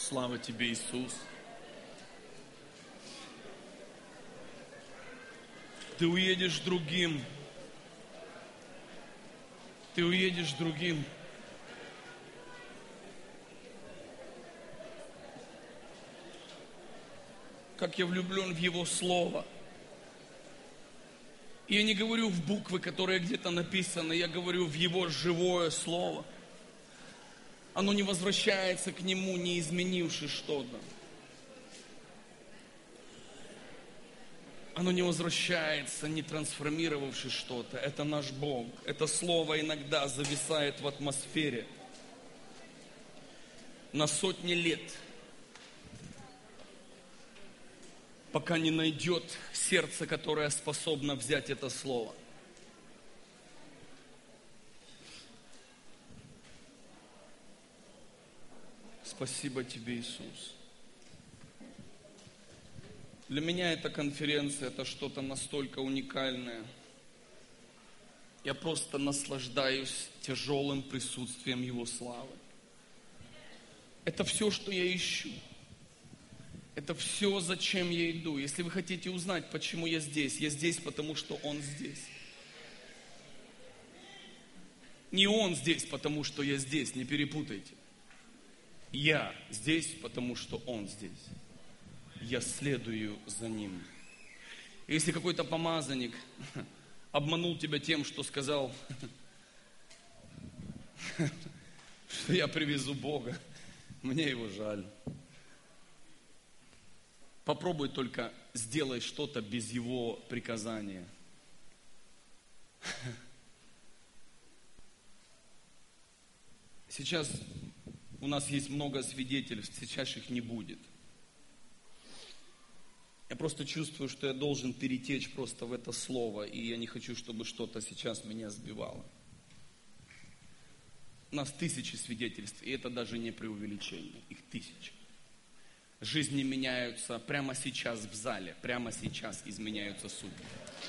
Слава Тебе, Иисус. Ты уедешь другим. Ты уедешь другим. Как я влюблен в Его Слово. И я не говорю в буквы, которые где-то написаны, я говорю в Его живое Слово. Оно не возвращается к Нему, не изменившись что-то. Оно не возвращается, не трансформировавшись что-то. Это наш Бог. Это Слово иногда зависает в атмосфере на сотни лет, пока не найдет сердце, которое способно взять это Слово. Спасибо Тебе, Иисус. Для меня эта конференция, это что-то настолько уникальное. Я просто наслаждаюсь тяжелым присутствием Его славы. Это все, что я ищу. Это все, зачем я иду. Если вы хотите узнать, почему я здесь, потому что Он здесь. Не Он здесь, потому что я здесь, не перепутайте. Я здесь, потому что Он здесь. Я следую за Ним. Если какой-то помазанник обманул тебя тем, что сказал, что я привезу Бога, мне его жаль. Попробуй только сделай что-то без Его приказания. Сейчас у нас есть много свидетельств, сейчас их не будет. Я просто чувствую, что я должен перетечь просто в это слово, и я не хочу, чтобы что-то сейчас меня сбивало. У нас тысячи свидетельств, и это даже не преувеличение, их тысячи. Жизни меняются прямо сейчас в зале, прямо сейчас изменяются судьбы.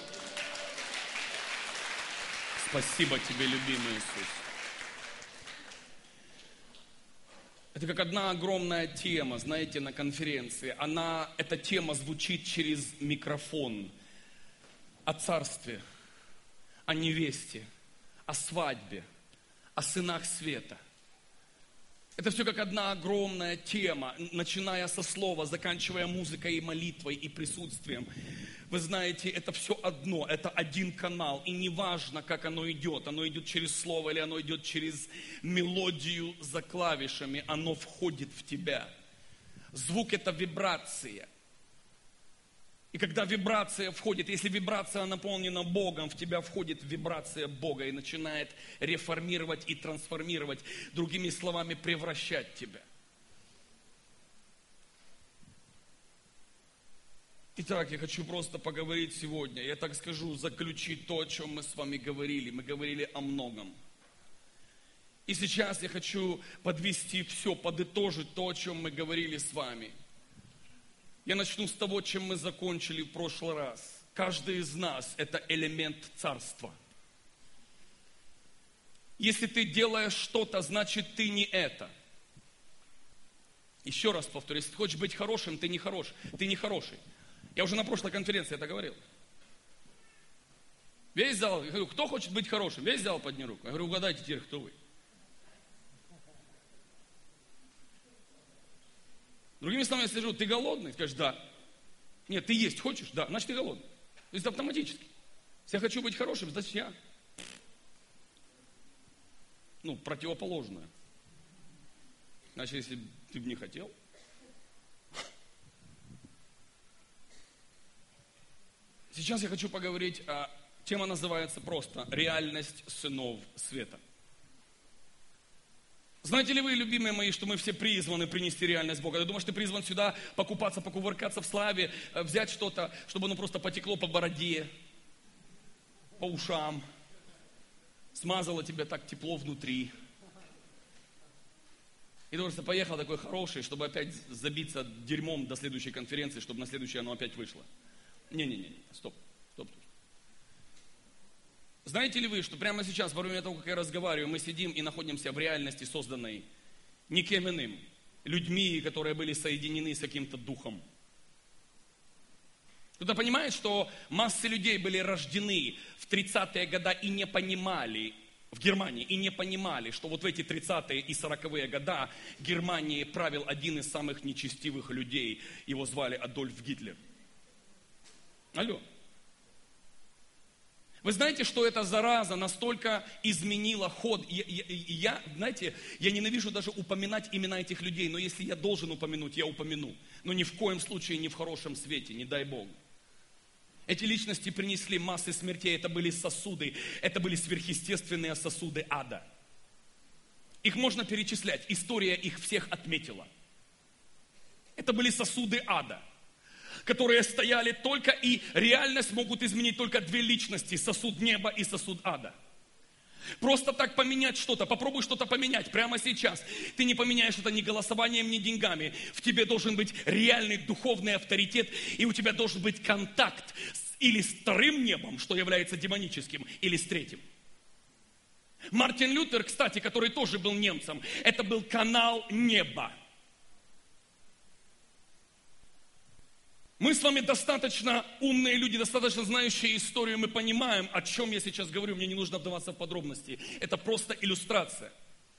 Спасибо Тебе, любимый Иисус. Это как одна огромная тема, знаете, на конференции. Эта тема звучит через микрофон. О царстве, о невесте, о свадьбе, о сынах света. Это все как одна огромная тема, начиная со слова, заканчивая музыкой и молитвой и присутствием. Вы знаете, это все одно, это один канал. И неважно, как оно идет через слово или оно идет через мелодию за клавишами, оно входит в тебя. Звук – это вибрация. И когда вибрация входит, если вибрация наполнена Богом, в тебя входит вибрация Бога и начинает реформировать и трансформировать, другими словами, превращать тебя. Итак, я хочу просто поговорить сегодня, я так скажу, заключить то, о чем мы с вами говорили. Мы говорили о многом. И сейчас я хочу подвести все, подытожить то, о чем мы говорили с вами. Я начну с того, чем мы закончили в прошлый раз. Каждый из нас – это элемент царства. Если ты делаешь что-то, значит ты не это. Еще раз повторю, если ты хочешь быть хорошим, ты не хорош, ты не хороший. Я уже на прошлой конференции это говорил. Весь зал, я говорю, кто хочет быть хорошим? Весь зал поднял руку. Я говорю, угадайте теперь, кто вы. Другими словами, я скажу, ты голодный? Скажешь, да. Нет, ты есть хочешь? Да, значит ты голодный. То есть автоматически. Если я хочу быть хорошим, значит я. Противоположное. Значит, если ты бы не хотел. Сейчас я хочу поговорить, тема называется просто «Реальность сынов света». Знаете ли вы, любимые мои, что мы все призваны принести реальность Бога? Ты думаешь, ты призван сюда покупаться, покувыркаться в славе, взять что-то, чтобы оно просто потекло по бороде, по ушам, смазало тебя так тепло внутри. И ты просто поехал такой хороший, чтобы опять забиться дерьмом до следующей конференции, чтобы на следующей оно опять вышло. Не, стоп. Знаете ли вы, что прямо сейчас, во время того, как я разговариваю, мы сидим и находимся в реальности, созданной никем иным, людьми, которые были соединены с каким-то духом. Кто-то понимает, что массы людей были рождены в 30-е годы и не понимали, в Германии, и не понимали, что вот в эти 30-е и 40-е годы Германией правил один из самых нечестивых людей. Его звали Адольф Гитлер. Алло. Вы знаете, что эта зараза настолько изменила ход? Знаете, я ненавижу даже упоминать имена этих людей, но если я должен упомянуть, я упомяну. Но ни в коем случае не в хорошем свете, не дай Бог. Эти личности принесли массы смертей, это были сосуды, это были сверхъестественные сосуды ада. Их можно перечислять, история их всех отметила. Это были сосуды ада, которые стояли только, и реальность могут изменить только две личности, сосуд неба и сосуд ада. Просто так поменять что-то, попробуй что-то поменять прямо сейчас. Ты не поменяешь это ни голосованием, ни деньгами. В тебе должен быть реальный духовный авторитет, и у тебя должен быть контакт или с вторым небом, что является демоническим, или с третьим. Мартин Лютер, кстати, который тоже был немцем, это был канал неба. Мы с вами достаточно умные люди, достаточно знающие историю, мы понимаем, о чем я сейчас говорю, мне не нужно вдаваться в подробности. Это просто иллюстрация.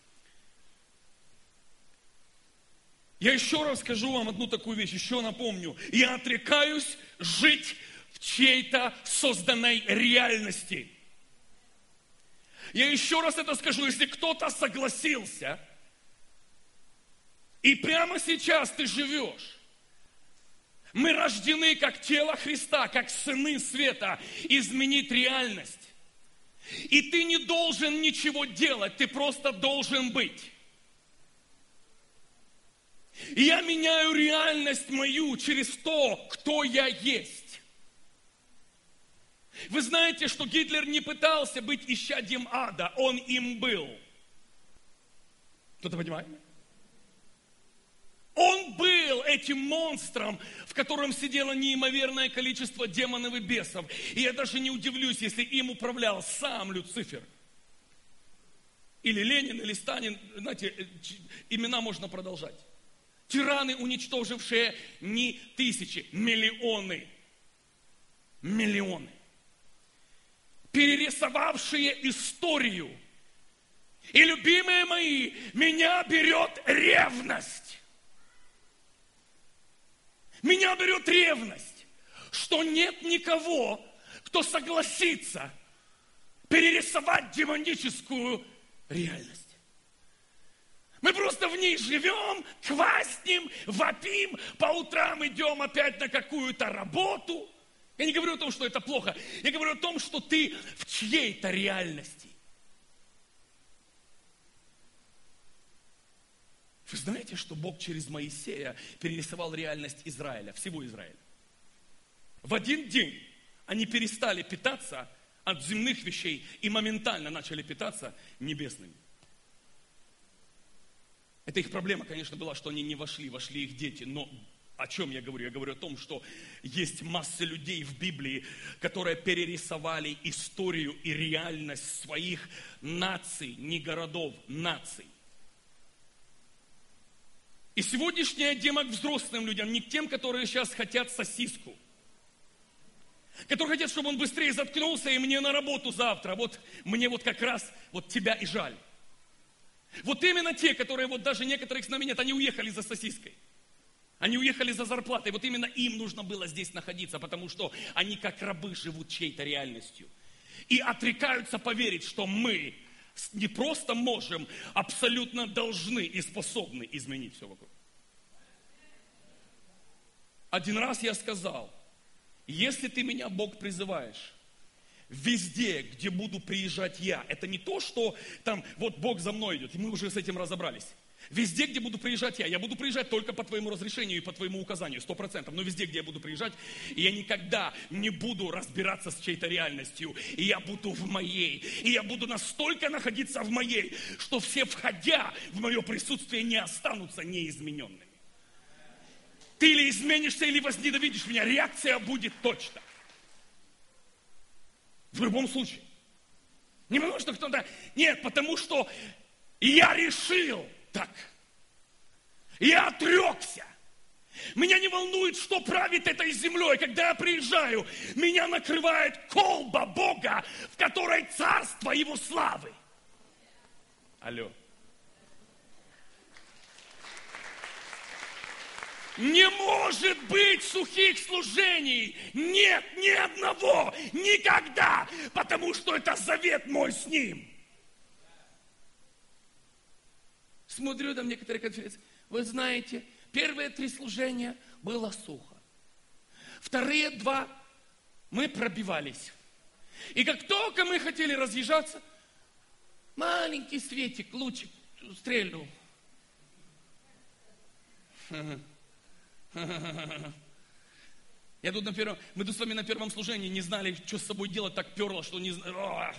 Я еще раз скажу вам одну такую вещь, еще напомню. Я отрекаюсь жить в чьей-то созданной реальности. Я еще раз это скажу, если кто-то согласился, и прямо сейчас ты живешь, мы рождены как тело Христа, как сыны света, изменить реальность. И ты не должен ничего делать, ты просто должен быть. И я меняю реальность мою через то, кто я есть. Вы знаете, что Гитлер не пытался быть исчадьем ада, он им был. Кто-то понимает? Он был этим монстром, в котором сидело неимоверное количество демонов и бесов. И я даже не удивлюсь, если им управлял сам Люцифер. Или Ленин, или Сталин. Знаете, имена можно продолжать. Тираны, уничтожившие не тысячи, миллионы. Миллионы. Перерисовавшие историю. И, любимые мои, меня берет ревность. Меня берет ревность, что нет никого, кто согласится перерисовать демоническую реальность. Мы просто в ней живем, кваснем, вопим, по утрам идем опять на какую-то работу. Я не говорю о том, что это плохо. Я говорю о том, что ты в чьей-то реальности. Вы знаете, что Бог через Моисея перерисовал реальность Израиля, всего Израиля? В один день они перестали питаться от земных вещей и моментально начали питаться небесными. Это их проблема, конечно, была, что они не вошли их дети. Но о чем я говорю? Я говорю о том, что есть масса людей в Библии, которые перерисовали историю и реальность своих наций, не городов, наций. И сегодняшняя тема к взрослым людям, не к тем, которые сейчас хотят сосиску. Которые хотят, чтобы он быстрее заткнулся, и мне на работу завтра. Вот мне вот как раз вот тебя и жаль. Вот именно те, которые вот даже некоторых с нами нет, они уехали за сосиской. Они уехали за зарплатой. Вот именно им нужно было здесь находиться, потому что они как рабы живут чьей-то реальностью. И отрекаются поверить, что мы не просто можем, абсолютно должны и способны изменить все вокруг. Один раз я сказал, если ты меня, Бог, призываешь, везде, где буду приезжать я, это не то, что там вот Бог за мной идет, и мы уже с этим разобрались. Везде, где буду приезжать я буду приезжать только по твоему разрешению и по твоему указанию, 100%. Но везде, где я буду приезжать, я никогда не буду разбираться с чьей-то реальностью. И я буду в моей. И я буду настолько находиться в моей, что все, входя в мое присутствие, не останутся неизмененными. Ты или изменишься, или возненавидишь меня. Реакция будет точно. В любом случае. Не потому, что кто-то... Нет, потому что я решил так. Я отрекся. Меня не волнует, что правит этой землей. Когда я приезжаю, меня накрывает колба Бога, в которой царство Его славы. Алло. Не может быть сухих служений. Нет, ни одного. Никогда. Потому что это завет мой с Ним. Смотрю там некоторые конференции. Вы знаете, первые 3 служения было сухо. Вторые 2 мы пробивались. И как только мы хотели разъезжаться, маленький светик, лучик стрельнул. Я тут мы тут с вами на первом служении не знали, что с собой делать, так перло, что не знали.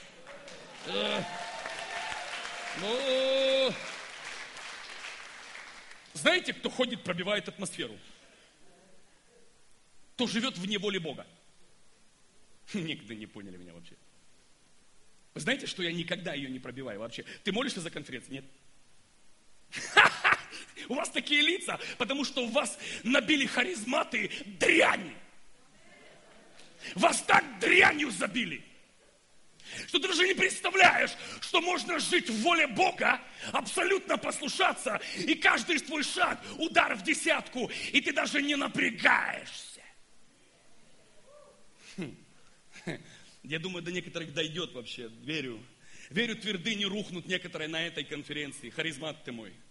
Знаете, кто ходит, пробивает атмосферу? Кто живет вне воли Бога? Некоторые не поняли меня вообще. Вы знаете, что я никогда ее не пробиваю вообще? Ты молишься за конференцию? Нет? У вас такие лица, потому что у вас набили харизматы дряни. Вас так дрянью забили, что ты даже не представляешь, что можно жить в воле Бога, абсолютно послушаться, и каждый твой шаг удар в десятку, и ты даже не напрягаешься. Я думаю, до некоторых дойдет вообще, верю. Верю, твердыни рухнут некоторые на этой конференции. Харизмат ты мой.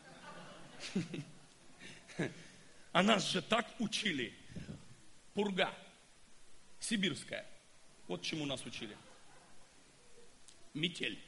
А нас же так учили. Пурга сибирская. Вот чему нас учили. Метель.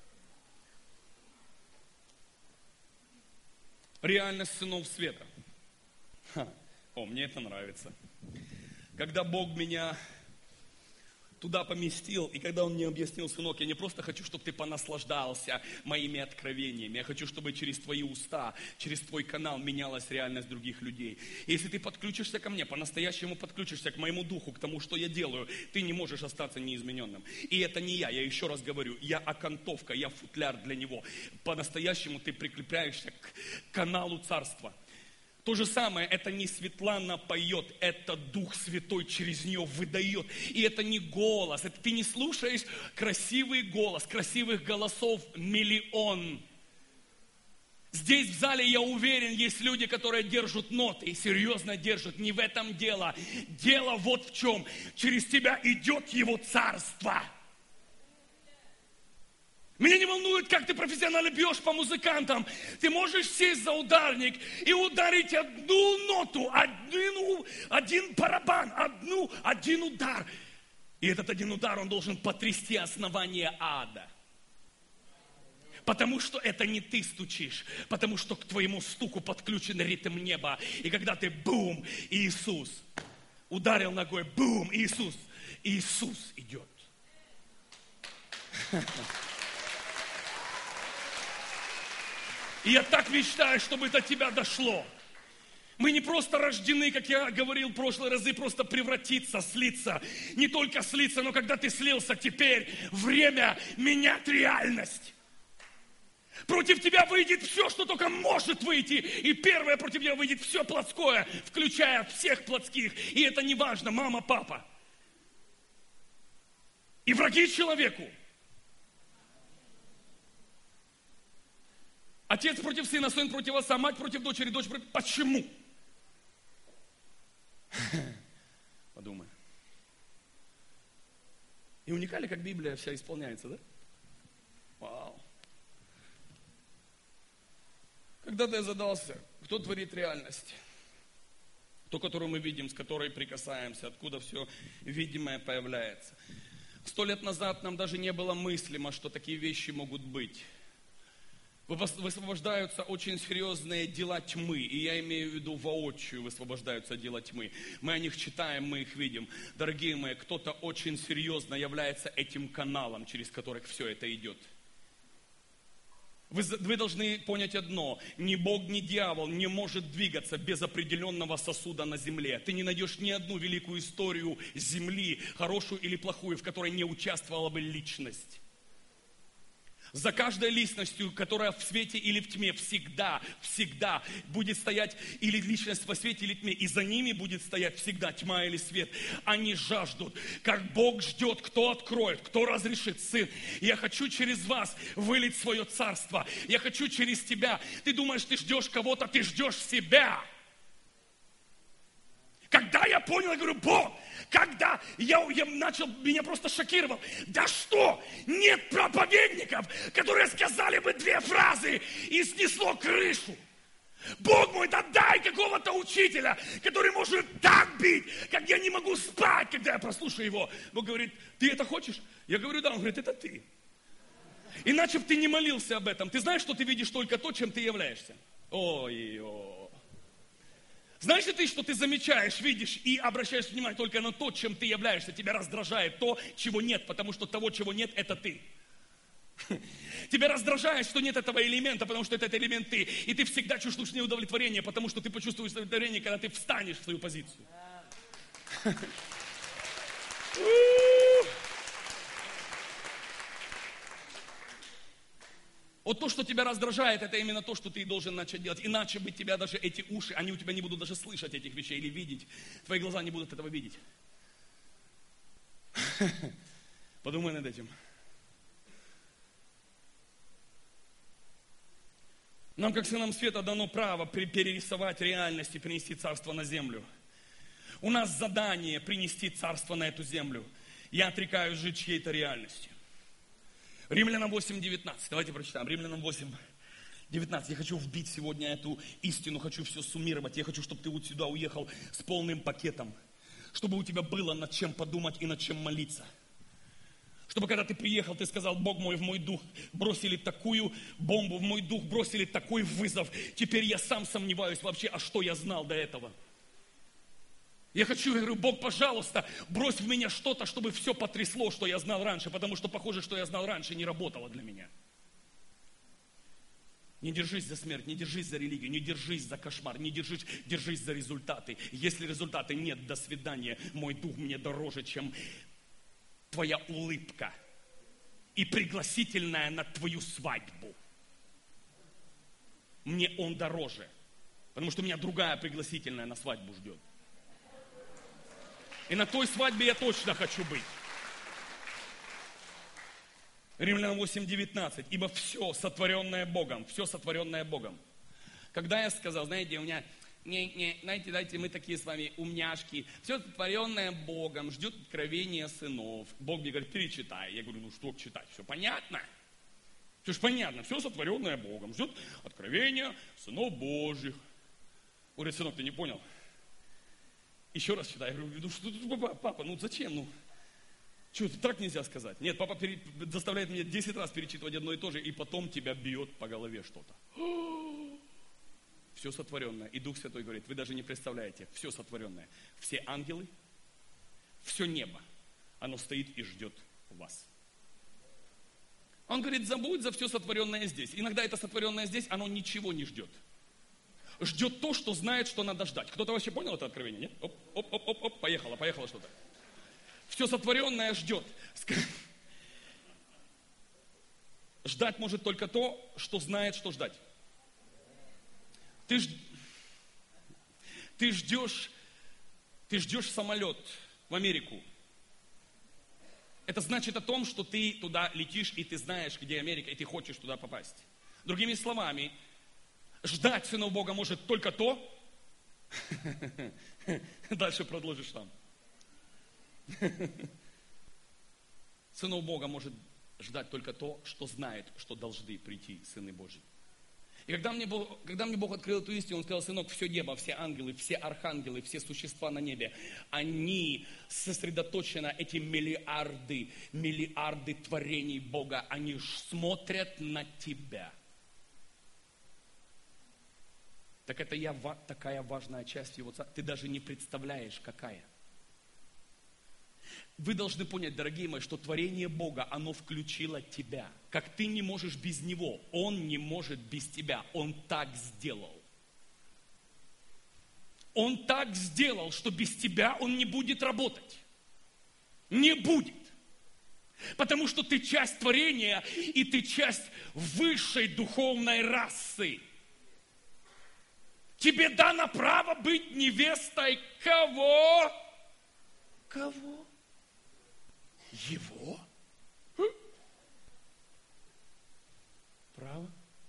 Реальность сынов света. Мне это нравится. Когда Бог меня туда поместил, и когда Он мне объяснил: сынок, я не просто хочу, чтобы ты понаслаждался моими откровениями, я хочу, чтобы через твои уста, через твой канал менялась реальность других людей. И если ты подключишься ко мне, по-настоящему подключишься к моему духу, к тому, что я делаю, ты не можешь остаться неизмененным. И это не я еще раз говорю, я окантовка, я футляр для Него. По-настоящему ты прикрепляешься к каналу царства. То же самое, это не Светлана поет, это Дух Святой через нее выдает. И это не голос, это ты не слушаешь красивый голос, красивых голосов миллион. Здесь в зале, я уверен, есть люди, которые держат ноты и серьезно держат. Не в этом дело. Дело вот в чем. Через тебя идет Его царство. Меня не волнует, как ты профессионально бьешь по музыкантам. Ты можешь сесть за ударник и ударить одну ноту, один барабан, один удар. И этот один удар, он должен потрясти основание ада. Потому что это не ты стучишь, потому что к твоему стуку подключен ритм неба. И когда ты бум, Иисус, ударил ногой, бум, Иисус идет. И я так мечтаю, чтобы до тебя дошло. Мы не просто рождены, как я говорил в прошлые разы, просто превратиться, слиться. Не только слиться, но когда ты слился, теперь время менять реальность. Против тебя выйдет все, что только может выйти. И первое, против тебя выйдет все плотское, включая всех плотских. И это не важно, мама, папа. И враги человеку. Отец против сына, сын против отца, мать против дочери, дочь против... Почему? Подумай. И уникально, как Библия вся исполняется, да? Вау. Когда-то я задался, кто творит реальность? Ту, которую мы видим, с которой прикасаемся, откуда все видимое появляется. 100 лет назад нам даже не было мыслимо, что такие вещи могут быть. Высвобождаются очень серьезные дела тьмы, и я имею в виду воочию высвобождаются дела тьмы. Мы о них читаем, мы их видим. Дорогие мои, кто-то очень серьезно является этим каналом, через который все это идет. Вы должны понять одно. Ни Бог, ни дьявол не может двигаться без определенного сосуда на земле. Ты не найдешь ни одну великую историю земли, хорошую или плохую, в которой не участвовала бы личность. За каждой личностью, которая в свете или в тьме, всегда, всегда будет стоять или личность во свете или тьме, и за ними будет стоять всегда тьма или свет. Они жаждут, как Бог ждет, кто откроет, кто разрешит, Сын. Я хочу через вас вылить свое царство. Я хочу через тебя. Ты думаешь, ты ждешь кого-то, ты ждешь себя. Когда я понял, я говорю, Бог, когда я начал, меня просто шокировал. Да что, нет проповедников, которые сказали бы 2 фразы и снесло крышу. Бог мой, да дай какого-то учителя, который может так бить, как я не могу спать, когда я прослушаю его. Бог говорит, ты это хочешь? Я говорю, да. Он говорит, это ты. Иначе бы ты не молился об этом. Ты знаешь, что ты видишь только то, чем ты являешься. Ой-ой. Знаешь ли ты, что ты замечаешь, видишь и обращаешь внимание только на то, чем ты являешься? Тебя раздражает то, чего нет, потому что того, чего нет, это ты. Тебя раздражает, что нет этого элемента, потому что это элемент ты. И ты всегда чувствуешь неудовлетворение, потому что ты почувствуешь удовлетворение, когда ты встанешь в свою позицию. Вот то, что тебя раздражает, это именно то, что ты должен начать делать. Иначе бы тебя даже эти уши, они у тебя не будут даже слышать этих вещей или видеть. Твои глаза не будут этого видеть. Подумай над этим. Нам, как сынам света, дано право перерисовать реальность и принести царство на землю. У нас задание принести царство на эту землю. Я отрекаюсь жить чьей-то реальностью. Римлянам 8:19. Давайте прочитаем. Римлянам 8:19. Я хочу вбить сегодня эту истину, хочу все суммировать. Я хочу, чтобы ты вот сюда уехал с полным пакетом. Чтобы у тебя было над чем подумать и над чем молиться. Чтобы когда ты приехал, ты сказал, Бог мой, в мой дух бросили такую бомбу, в мой дух бросили такой вызов. Теперь я сам сомневаюсь вообще, а что я знал до этого. Я говорю, Бог, пожалуйста, брось в меня что-то, чтобы все потрясло, что я знал раньше, потому что похоже, что я знал раньше, не работало для меня. Не держись за смерть, не держись за религию, не держись за кошмар, не держись за результаты. Если результаты нет, до свидания. Мой дух мне дороже, чем твоя улыбка и пригласительная на твою свадьбу. Мне он дороже, потому что меня другая пригласительная на свадьбу ждет. И на той свадьбе я точно хочу быть. Римлянам 8:19. Ибо все сотворенное Богом, все сотворенное Богом. Когда я сказал, знаете, у меня, знаете, мы такие с вами умняшки. Все сотворенное Богом, ждет откровения сынов. Бог мне говорит, перечитай. Я говорю, ну что читать, все понятно? Все же понятно, все сотворенное Богом, ждет откровения сынов Божьих. Говорит, сынок, ты не понял? Еще раз читай. Я говорю, ну что, папа, ну зачем? Ну, что, так нельзя сказать? Нет, папа заставляет меня 10 раз перечитывать одно и то же, и потом тебя бьет по голове что-то. Все сотворенное. И Дух Святой говорит, вы даже не представляете, все сотворенное. Все ангелы, все небо, оно стоит и ждет вас. Он говорит, забудь за все сотворенное здесь. Иногда это сотворенное здесь, оно ничего не ждет. Ждет то, что знает, что надо ждать. Кто-то вообще понял это откровение, нет? Оп, поехало что-то. Все сотворенное ждет. Ждать может только то, что знает, что ждать. Ты ждешь самолет в Америку. Это значит о том, что ты туда летишь, и ты знаешь, где Америка, и ты хочешь туда попасть. Другими словами, ждать сынов Бога может только то, дальше продолжишь там. Сынов Бога может ждать только то, что знает, что должны прийти сыны Божьи. И когда мне Бог открыл эту истину, Он сказал, сынок, все небо, все ангелы, все архангелы, все существа на небе, они сосредоточены, эти миллиарды творений Бога, они смотрят на тебя. Так это такая важная часть Его царства. Ты даже не представляешь, какая. Вы должны понять, дорогие мои, что творение Бога, оно включило тебя. Как ты не можешь без Него, Он не может без тебя. Он так сделал. Он так сделал, что без тебя Он не будет работать. Не будет. Потому что ты часть творения, и ты часть высшей духовной расы. Тебе дано право быть невестой кого? Кого? Его? Право?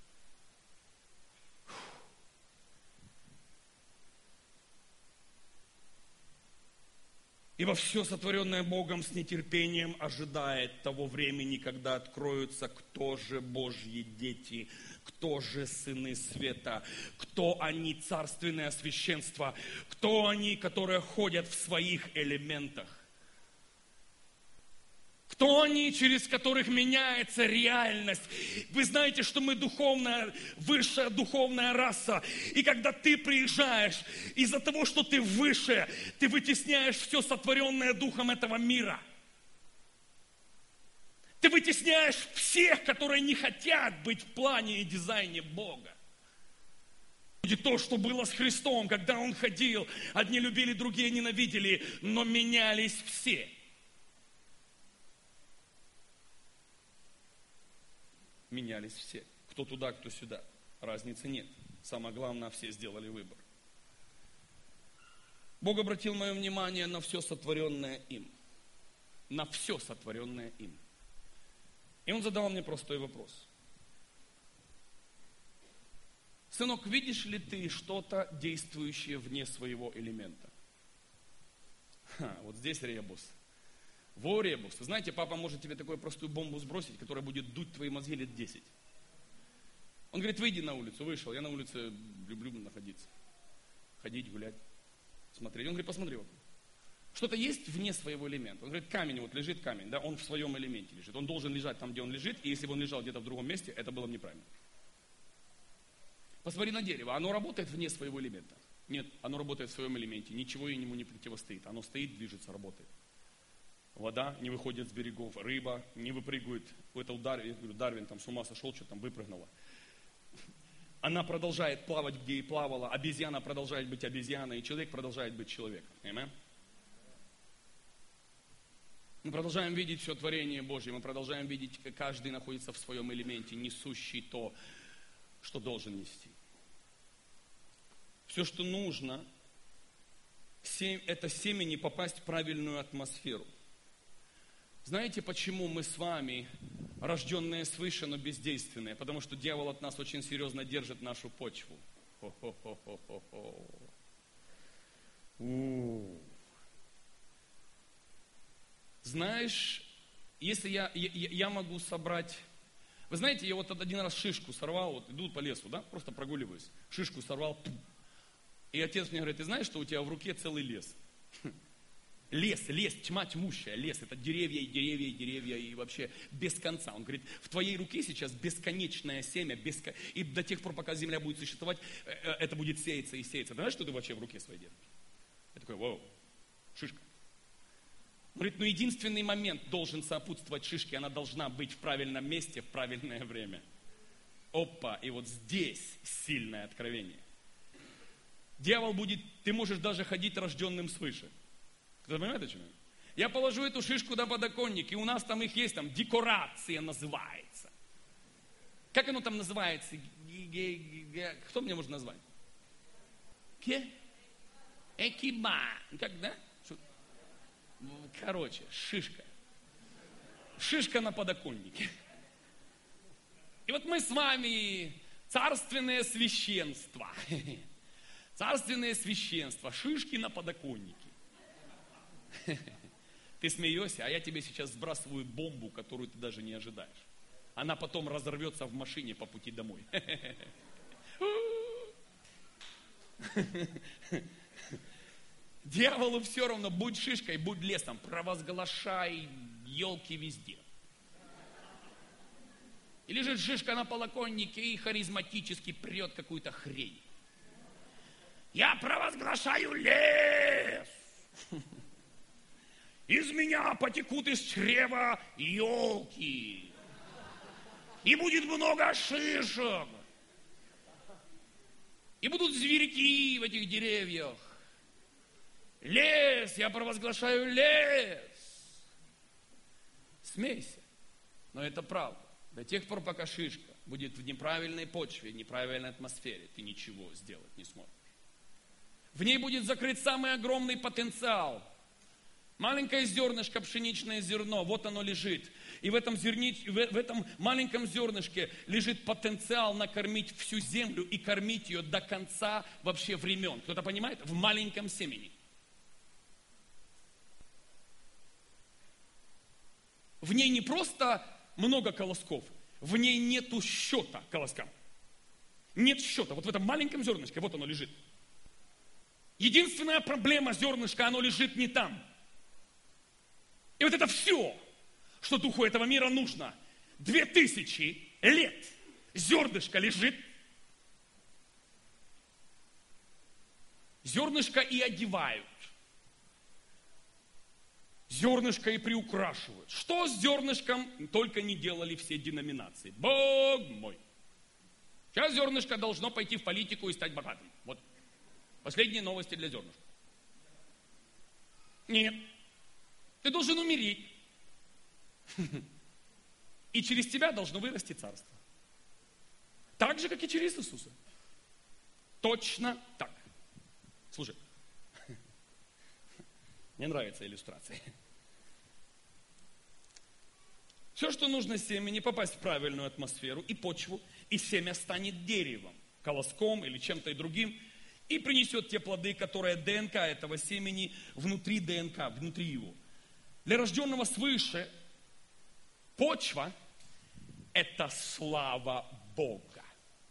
Ибо все сотворенное Богом с нетерпением ожидает того времени, когда откроются, кто же Божьи дети, кто же сыны света, кто они, царственное священство, кто они, которые ходят в своих элементах. Кто они, через которых меняется реальность? Вы знаете, что мы духовная, высшая духовная раса. И когда ты приезжаешь, из-за того, что ты выше, ты вытесняешь все сотворенное духом этого мира. Ты вытесняешь всех, которые не хотят быть в плане и дизайне Бога. И то, что было с Христом, когда Он ходил, одни любили, другие ненавидели, но менялись все. Менялись все. Кто туда, кто сюда. Разницы нет. Самое главное, все сделали выбор. Бог обратил мое внимание на все сотворенное им. На все сотворенное им. И Он задал мне простой вопрос. Сынок, видишь ли ты что-то, действующее вне своего элемента? Вот здесь ребус. Во ребус. Вы знаете, папа может тебе такую простую бомбу сбросить, которая будет дуть твои мозги лет 10. Он говорит, выйди на улицу. Вышел. Я на улице люблю находиться. Ходить, гулять, смотреть. Он говорит, посмотри вокруг. Что-то есть вне своего элемента. Он говорит, камень, вот лежит камень, да, он в своем элементе лежит. Он должен лежать там, где он лежит, и если бы он лежал где-то в другом месте, это было бы неправильно. Посмотри на дерево. Оно работает вне своего элемента? Нет, оно работает в своем элементе. Ничего ему не противостоит. Оно стоит, движется, работает. Вода не выходит с берегов, рыба не выпрыгивает. Это Дарвин там с ума сошел, что там выпрыгнула. Она продолжает плавать, где и плавала. Обезьяна продолжает быть обезьяной, и человек продолжает быть человеком. Аминь. Мы продолжаем видеть все творение Божье. Мы продолжаем видеть, как каждый находится в своем элементе, несущий то, что должен нести. Все, что нужно, это семени попасть в правильную атмосферу. Знаете, почему мы с вами, рожденные свыше, но бездейственные? Потому что дьявол от нас очень серьезно держит нашу почву. Знаешь, если я могу собрать... Вы знаете, я вот один раз шишку сорвал, вот иду по лесу, да, просто прогуливаюсь. Шишку сорвал, и отец мне говорит, ты знаешь, что у тебя в руке целый лес? Лес, тьма тьмущая, лес, это деревья и деревья и деревья, и вообще без конца. Он говорит, в твоей руке сейчас бесконечное семя, и до тех пор, пока земля будет существовать, это будет сеяться и сеяться. Ты знаешь, что ты вообще в руке своей держишь? Я такой, вау, шишка. Он говорит, но единственный момент должен сопутствовать шишке, она должна быть в правильном месте, в правильное время. Опа, и вот здесь сильное откровение. Дьявол будет, ты можешь даже ходить рожденным свыше. Кто понимает, о чем я? Я положу эту шишку на подоконник, и у нас там их есть, там декорация называется. Как оно там называется? Кто мне может назвать? Экиба. Как, да? Короче, шишка. Шишка на подоконнике. И вот мы с вами царственное священство. Царственное священство. Шишки на подоконнике. Ты смеешься, а я тебе сейчас сбрасываю бомбу, которую ты даже не ожидаешь. Она потом разорвется в машине по пути домой. Дьяволу все равно, будь шишкой, будь лесом, провозглашай елки везде. И лежит шишка на подоконнике и харизматически прет какую-то хрень. Я провозглашаю лес. Из меня потекут из чрева елки. И будет много шишек. И будут зверьки в этих деревьях. Лес, я провозглашаю лес. Смейся. Но это правда. До тех пор, пока шишка будет в неправильной почве, неправильной атмосфере, ты ничего сделать не сможешь. В ней будет закрыт самый огромный потенциал. Маленькое зернышко, пшеничное зерно, вот оно лежит. И в этом маленьком зернышке лежит потенциал накормить всю землю и кормить ее до конца вообще времен. Кто-то понимает? В маленьком семени. В ней не просто много колосков, в ней нету счета колоскам. Нет счета. Вот в этом маленьком зернышке, вот оно лежит. Единственная проблема зернышка, оно лежит не там. И вот это все, что духу этого мира нужно. 2000 лет зернышко лежит. Зернышко и одевают. Зернышко и приукрашивают. Что с зернышком только не делали все деноминации. Бог мой. Сейчас зернышко должно пойти в политику и стать богатым. Вот. Последние новости для зернышка. Нет. Ты должен умереть. И через тебя должно вырасти царство. Так же, как и через Иисуса. Точно так. Слушай. Мне нравится иллюстрация. Все, что нужно семени, попасть в правильную атмосферу и почву, и семя станет деревом, колоском или чем-то и другим, и принесет те плоды, которые ДНК этого семени внутри ДНК, внутри его. Для рожденного свыше почва – это слава Бога.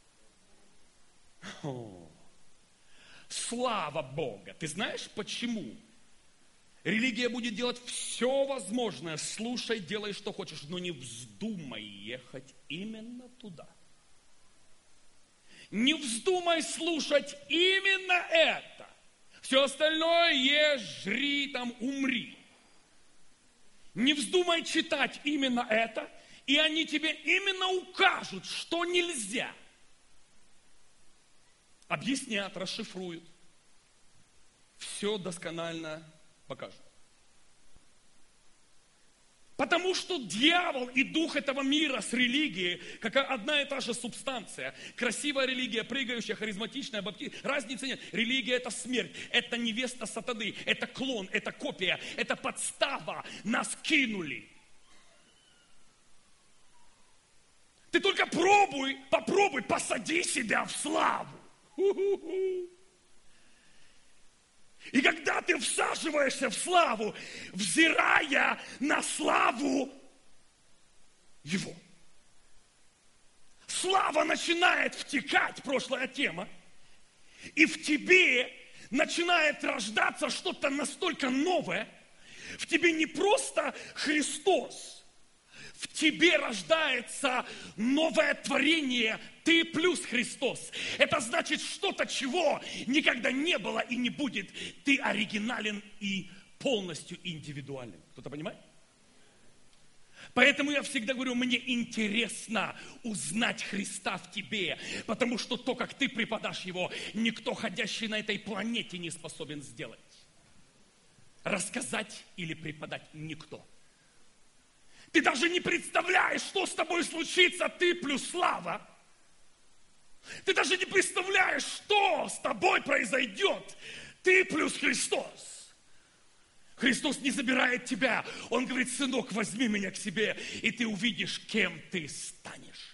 Слава Бога. Ты знаешь, почему? Религия будет делать все возможное. Слушай, делай, что хочешь, но не вздумай ехать именно туда. Не вздумай слушать именно это. Все остальное ешь, жри, там, умри. Не вздумай читать именно это, и они тебе именно укажут, что нельзя. Объяснят, расшифруют. Все досконально покажут. Потому что дьявол и дух этого мира с религией, как одна и та же субстанция. Красивая религия, прыгающая, харизматичная, разницы нет. Религия – это смерть, это невеста сатаны, это клон, это копия, это подстава. Нас кинули. Ты только попробуй, посади себя в славу. И когда ты всаживаешься в славу, взирая на славу Его, слава начинает втекать, прошлая тема, и в тебе начинает рождаться что-то настолько новое, в тебе не просто Христос, в тебе рождается новое творение, ты плюс Христос. Это значит что-то, чего никогда не было и не будет. Ты оригинален и полностью индивидуален. Кто-то понимает? Поэтому я всегда говорю, мне интересно узнать Христа в тебе, потому что то, как ты преподашь Его, никто, ходящий на этой планете, не способен сделать. Рассказать или преподать никто. Ты даже не представляешь, что с тобой случится, ты плюс слава. Ты даже не представляешь, что с тобой произойдет, ты плюс Христос. Христос не забирает тебя. Он говорит, сынок, возьми меня к себе, и ты увидишь, кем ты станешь.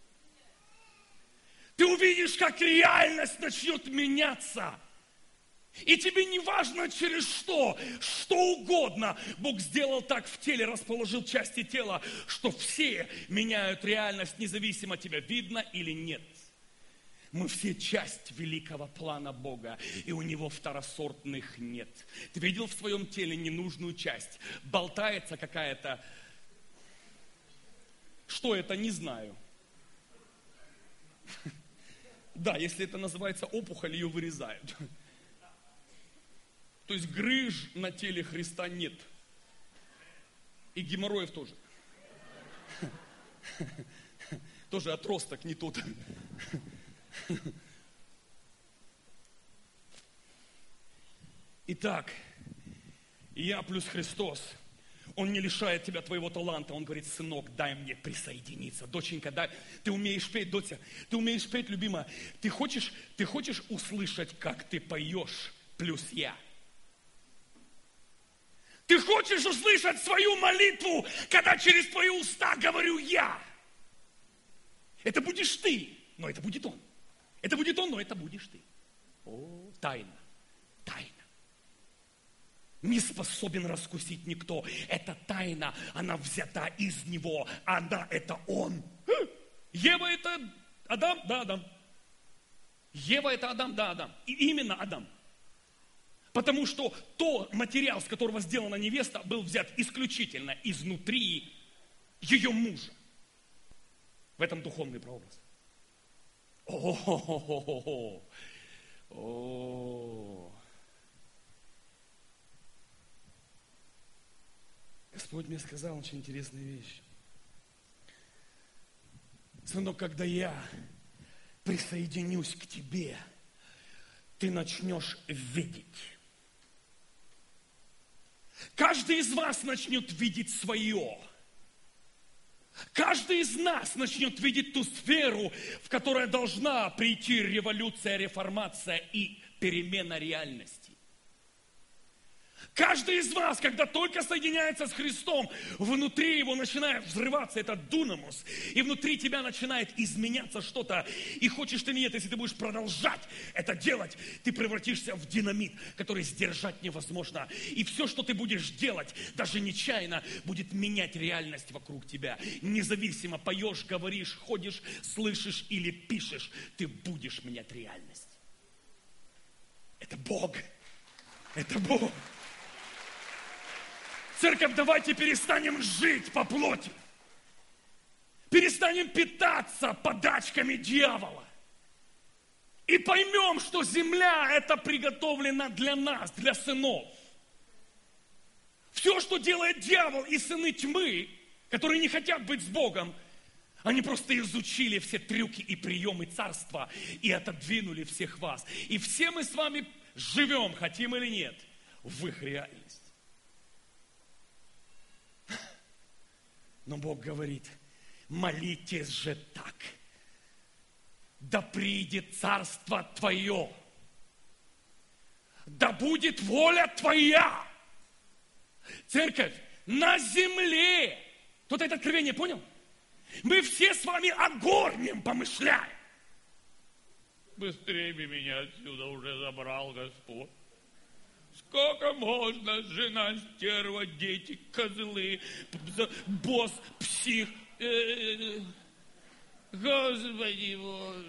Ты увидишь, как реальность начнет меняться. И тебе не важно через что угодно. Бог сделал так в теле, расположил части тела, что все меняют реальность, независимо от тебя, видно или нет. Мы все часть великого плана Бога, и у Него второсортных нет. Ты видел в своем теле ненужную часть? Болтается какая-то... Что это, не знаю. Да, если это называется опухоль, ее вырезают. То есть грыж на теле Христа нет. И геморроев тоже. Тоже отросток не тот. Итак, я плюс Христос. Он не лишает тебя твоего таланта. Он говорит: сынок, дай мне присоединиться. Доченька, дай. Ты умеешь петь, доча. Ты умеешь петь, любимая. Ты хочешь услышать, как ты поешь, плюс я? Ты хочешь услышать свою молитву, когда через твои уста говорю я? Это будешь ты, но это будет он. Это будет он, но это будешь ты. О, тайна. Тайна. Не способен раскусить никто. Это тайна, она взята из него. Она – это он. Ева – это Адам? Да, Адам. Ева – это Адам? Да, Адам. И именно Адам. Потому что тот материал, с которого сделана невеста, был взят исключительно изнутри ее мужа. В этом духовный прообраз. Господь мне сказал очень интересную вещь. Сынок, когда я присоединюсь к тебе, ты начнешь видеть. Каждый из вас начнет видеть свое. Каждый из нас начнет видеть ту сферу, в которой должна прийти революция, реформация и перемена реальности. Каждый из вас, когда только соединяется с Христом, внутри его начинает взрываться этот дунамус, и внутри тебя начинает изменяться что-то, и хочешь ты или нет, если ты будешь продолжать это делать, ты превратишься в динамит, который сдержать невозможно. И все, что ты будешь делать, даже нечаянно, будет менять реальность вокруг тебя. Независимо, поешь, говоришь, ходишь, слышишь или пишешь, ты будешь менять реальность. Это Бог. Это Бог. Церковь, давайте перестанем жить по плоти. Перестанем питаться подачками дьявола. И поймем, что земля это приготовлена для нас, для сынов. Все, что делает дьявол и сыны тьмы, которые не хотят быть с Богом, они просто изучили все трюки и приемы царства и отодвинули всех вас. И все мы с вами живем, хотим или нет, в их реальности. Но Бог говорит: молитесь же так, да придет царство Твое, да будет воля Твоя. Церковь на земле. Кто-то это откровение понял? Мы все с вами о горнем помышляем. Быстрее бы меня отсюда уже забрал Господь. Сколько можно, жена, стерва, дети, козлы, босс, псих. Господи Боже.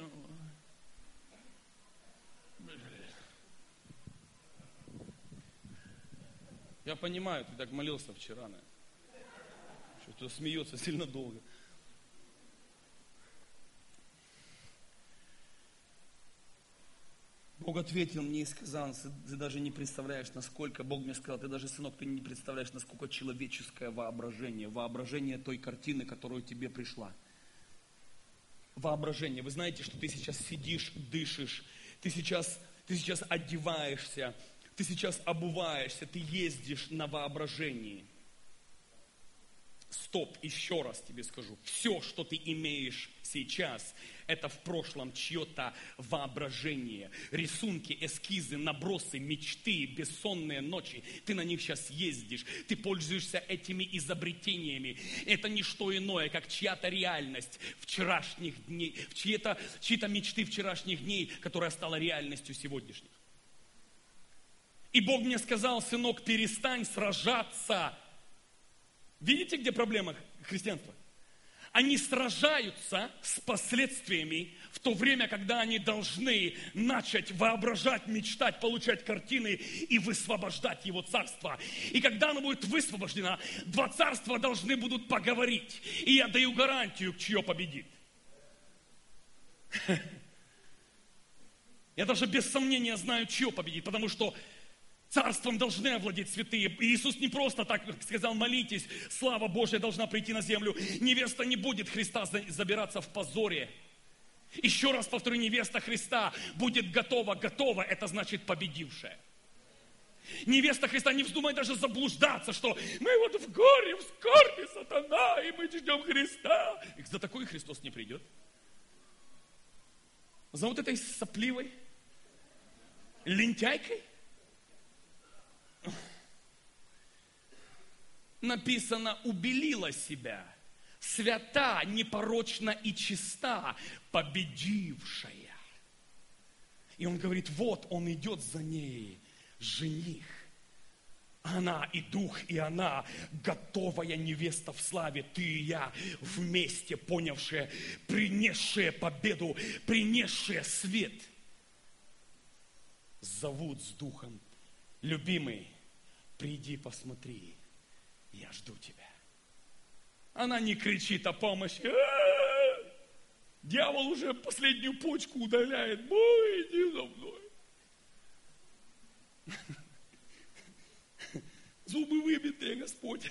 Я понимаю, ты так молился вчера, наверное. Что-то смеется сильно долго. Бог ответил мне и сказал: ты даже не представляешь, насколько, Бог мне сказал, ты даже, сынок, ты не представляешь, насколько человеческое воображение той картины, которая тебе пришла. Воображение. Вы знаете, что ты сейчас сидишь, дышишь, ты сейчас одеваешься, ты сейчас обуваешься, ты ездишь на воображении. Стоп, еще раз тебе скажу. Все, что ты имеешь сейчас, это в прошлом чье-то воображение. Рисунки, эскизы, набросы, мечты, бессонные ночи. Ты на них сейчас ездишь. Ты пользуешься этими изобретениями. Это не что иное, как чья-то реальность вчерашних дней, чьи-то мечты вчерашних дней, которая стала реальностью сегодняшних. И Бог мне сказал: сынок, перестань сражаться. Видите, где проблема христианства? Они сражаются с последствиями в то время, когда они должны начать воображать, мечтать, получать картины и высвобождать его царство. И когда оно будет высвобождено, два царства должны будут поговорить. И я даю гарантию, чье победит. Я даже без сомнения знаю, чье победит, потому что царством должны овладеть святые. И Иисус не просто так сказал: молитесь, слава Божья должна прийти на землю. Невеста не будет Христа забираться в позоре. Еще раз повторю, невеста Христа будет готова. Готова — это значит победившая. Невеста Христа, не вздумай даже заблуждаться, что мы вот в горе, в скорби, сатана, и мы ждем Христа. И за такой Христос не придет. За вот этой сопливой, лентяйкой. Написано, убелила себя, свята, непорочна и чиста, победившая. И он говорит, вот он идет за ней, жених. Она и дух, и она, готовая невеста в славе, ты и я вместе, понявшие, принесшие победу, принесшие свет. Зовут с духом, любимый, приди посмотри, я жду тебя. Она не кричит о помощи. Дьявол уже последнюю почку удаляет. Бой, иди за мной. Зубы выбитые, Господь.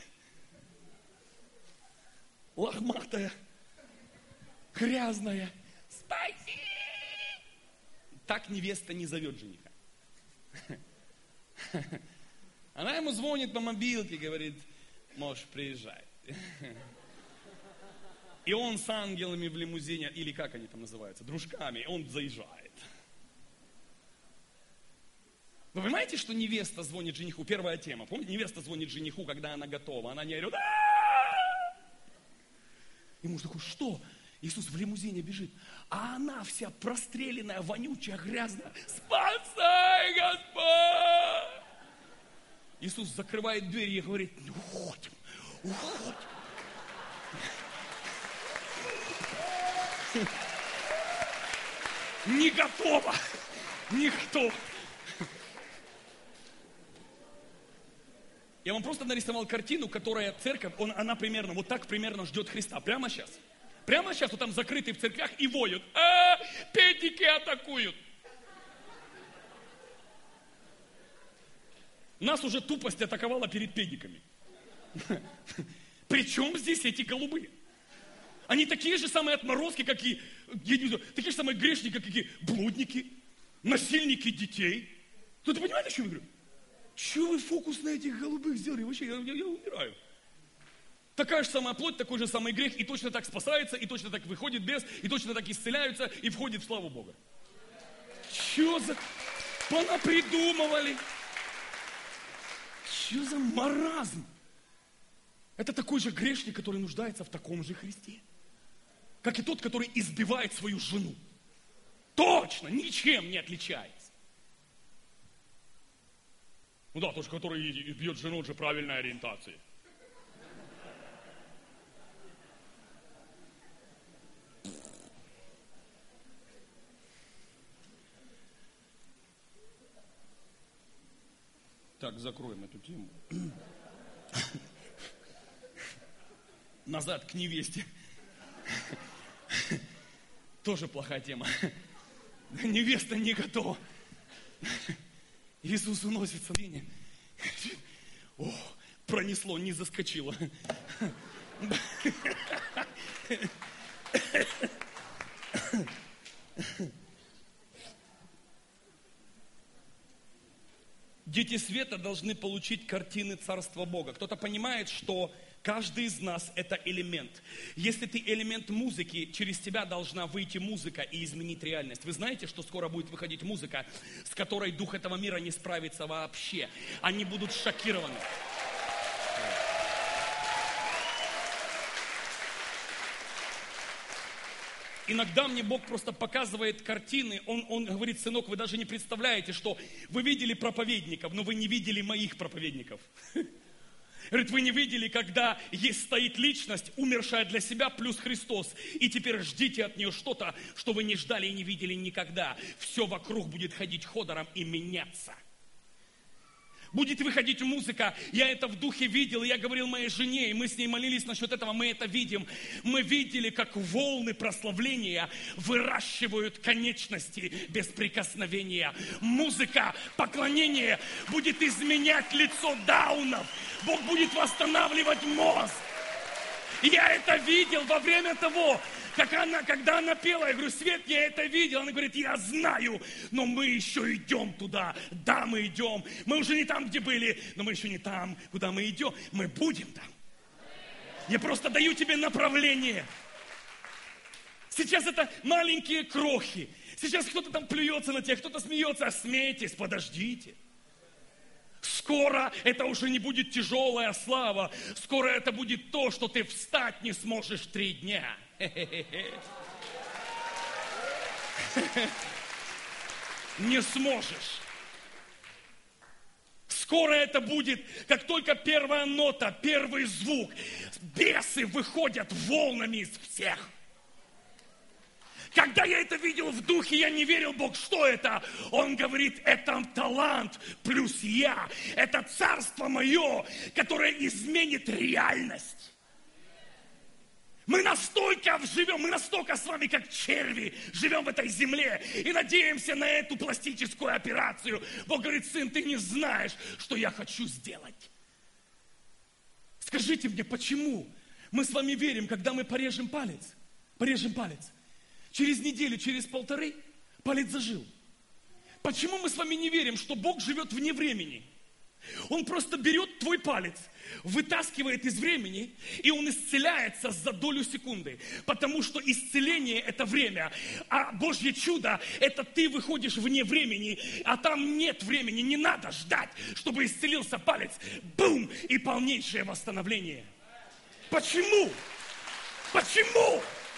Лохматая, грязная. Спаси! Так невеста не зовет жениха. Она ему звонит по мобилке, говорит, можешь приезжать. И он с ангелами в лимузине, или как они там называются, дружками, он заезжает. Вы понимаете, что невеста звонит жениху? Первая тема. Помните, невеста звонит жениху, когда она готова. Она не орет. И муж такой, что? Иисус в лимузине бежит. А она вся простреленная, вонючая, грязная. Спасай, Господь! Иисус закрывает дверь и говорит, уходим, уходим. Не готова, не готова. Я вам просто нарисовал картину, которая церковь, она примерно, вот так примерно ждет Христа. Прямо сейчас. Прямо сейчас вот там закрытые в церквях и воют. Педики атакуют. Нас уже тупость атаковала перед педиками. Причем здесь эти голубые? Они такие же самые отморозки, как и, такие же самые грешники, как и блудники, насильники детей. Кто-то понимает, о чем я говорю? Чего вы фокус на этих голубых сделали? Вообще, я умираю. Такая же самая плоть, такой же самый грех, и точно так спасается, и точно так выходит без, и точно так исцеляются, и входит в славу Бога. Чего за... понапридумывали? Чего за маразм? Это такой же грешник, который нуждается в таком же Христе. Как и тот, который избивает свою жену. Точно, ничем не отличается. Ну да, тот, который бьет жену, он же правильной ориентации. Так, закроем эту тему. Назад к невесте. Тоже плохая тема. Невеста не готова. Иисус уносится в тени. О, пронесло, не заскочило. Дети света должны получить картины Царства Бога. Кто-то понимает, что каждый из нас это элемент. Если ты элемент музыки, через тебя должна выйти музыка и изменить реальность. Вы знаете, что скоро будет выходить музыка, с которой дух этого мира не справится вообще. Они будут шокированы. Иногда мне Бог просто показывает картины, Он говорит, сынок, вы даже не представляете, что вы видели проповедников, но вы не видели моих проповедников. Говорит, вы не видели, когда стоит личность, умершая для себя, плюс Христос, и теперь ждите от нее что-то, что вы не ждали и не видели никогда. Все вокруг будет ходить ходором и меняться. Будет выходить музыка, я это в духе видел, я говорил моей жене, и мы с ней молились насчет этого, мы это видим. Мы видели, как волны прославления выращивают конечности без прикосновения. Музыка, поклонение будет изменять лицо даунов. Бог будет восстанавливать мозг. Я это видел во время того, Когда она пела, я говорю, Свет, я это видел. Она говорит, я знаю, но мы еще идем туда. Да, мы идем. Мы уже не там, где были, но мы еще не там, куда мы идем. Мы будем там. Я просто даю тебе направление. Сейчас это маленькие крохи. Сейчас кто-то там плюется на тех, кто-то смеется. Смейтесь, подождите. Скоро это уже не будет тяжелая слава. Скоро это будет то, что ты встать не сможешь 3 дня. Не сможешь. Скоро это будет, как только первая нота, первый звук. Бесы выходят волнами из всех. Когда я это видел в духе, я не верил, Бог, что это? Он говорит, это талант плюс я. Это царство мое, которое изменит реальность. Мы настолько живем, мы настолько с вами, как черви, живем в этой земле и надеемся на эту пластическую операцию. Бог говорит, сын, ты не знаешь, что я хочу сделать. Скажите мне, почему мы с вами верим, когда мы порежем палец? Через неделю, через 1,5 палец зажил. Почему мы с вами не верим, что Бог живет вне времени? Он просто берет твой палец, вытаскивает из времени, и он исцеляется за долю секунды. Потому что исцеление – это время, а Божье чудо – это ты выходишь вне времени, а там нет времени, не надо ждать, чтобы исцелился палец. Бум! И полнейшее восстановление. Почему? Почему?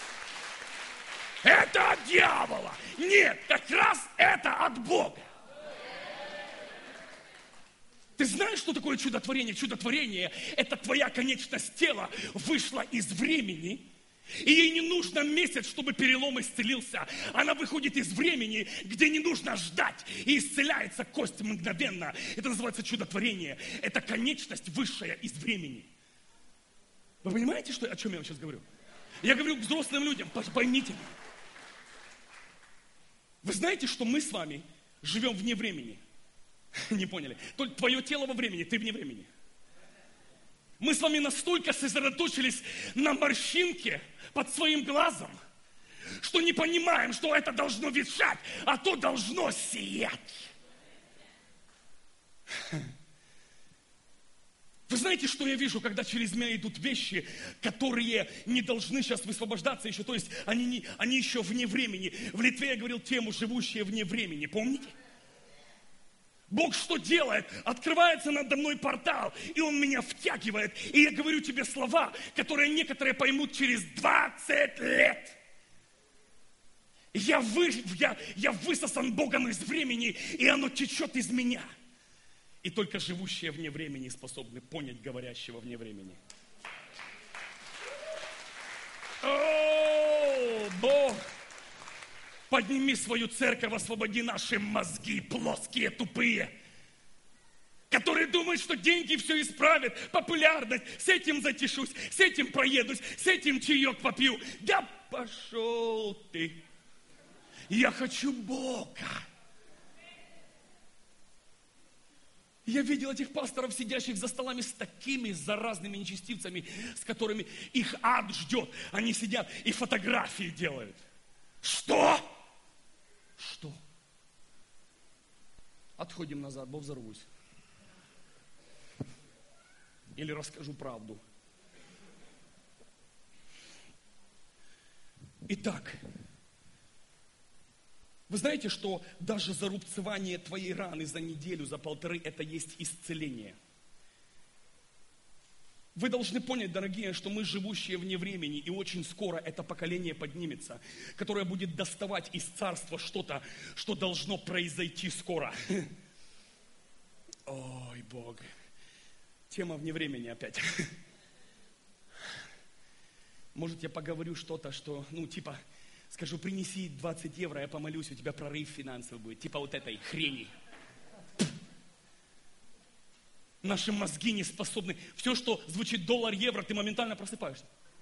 Это от дьявола. Нет, как раз это от Бога. Ты знаешь, что такое чудотворение? Чудотворение – это твоя конечность тела вышла из времени, и ей не нужно месяц, чтобы перелом исцелился. Она выходит из времени, где не нужно ждать, и исцеляется кость мгновенно. Это называется чудотворение. Это конечность высшая из времени. Вы понимаете, о чем я вам сейчас говорю? Я говорю к взрослым людям, поймите меня. Вы знаете, что мы с вами живем вне времени? Не поняли? Только твое тело во времени, ты вне времени. Мы с вами настолько сосредоточились на морщинке под своим глазом, что не понимаем, что это должно ветшать, а то должно сиять. Вы знаете, что я вижу, когда через меня идут вещи, которые не должны сейчас высвобождаться еще, то есть они еще вне времени. В Литве я говорил тему «живущие вне времени», помните? Бог что делает? Открывается надо мной портал, и Он меня втягивает. И я говорю тебе слова, которые некоторые поймут через 20 лет. Я высосан Богом из времени, и оно течет из меня. И только живущие вне времени способны понять говорящего вне времени. О, Бог! Подними свою церковь, освободи наши мозги, плоские, тупые, которые думают, что деньги все исправят, популярность, с этим затишусь, с этим проедусь, с этим чаек попью. Да пошел ты! Я хочу Бога. Я видел этих пасторов, сидящих за столами с такими заразными нечестивцами, с которыми их ад ждет. Они сидят и фотографии делают. Что? Что? Отходим назад, Бог взорвусь. Или расскажу правду. Итак, вы знаете, что даже зарубцевание твоей раны за неделю, за 1,5, это есть исцеление. Вы должны понять, дорогие, что мы живущие вне времени, и очень скоро это поколение поднимется, которое будет доставать из царства что-то, что должно произойти скоро. Ой, Бог. Тема вне времени опять. Может, я поговорю что-то, что, скажу, принеси 20 евро, я помолюсь, у тебя прорыв финансовый будет. Типа вот этой хрени. Наши мозги не способны. Все, что звучит $, евро, ты моментально просыпаешься.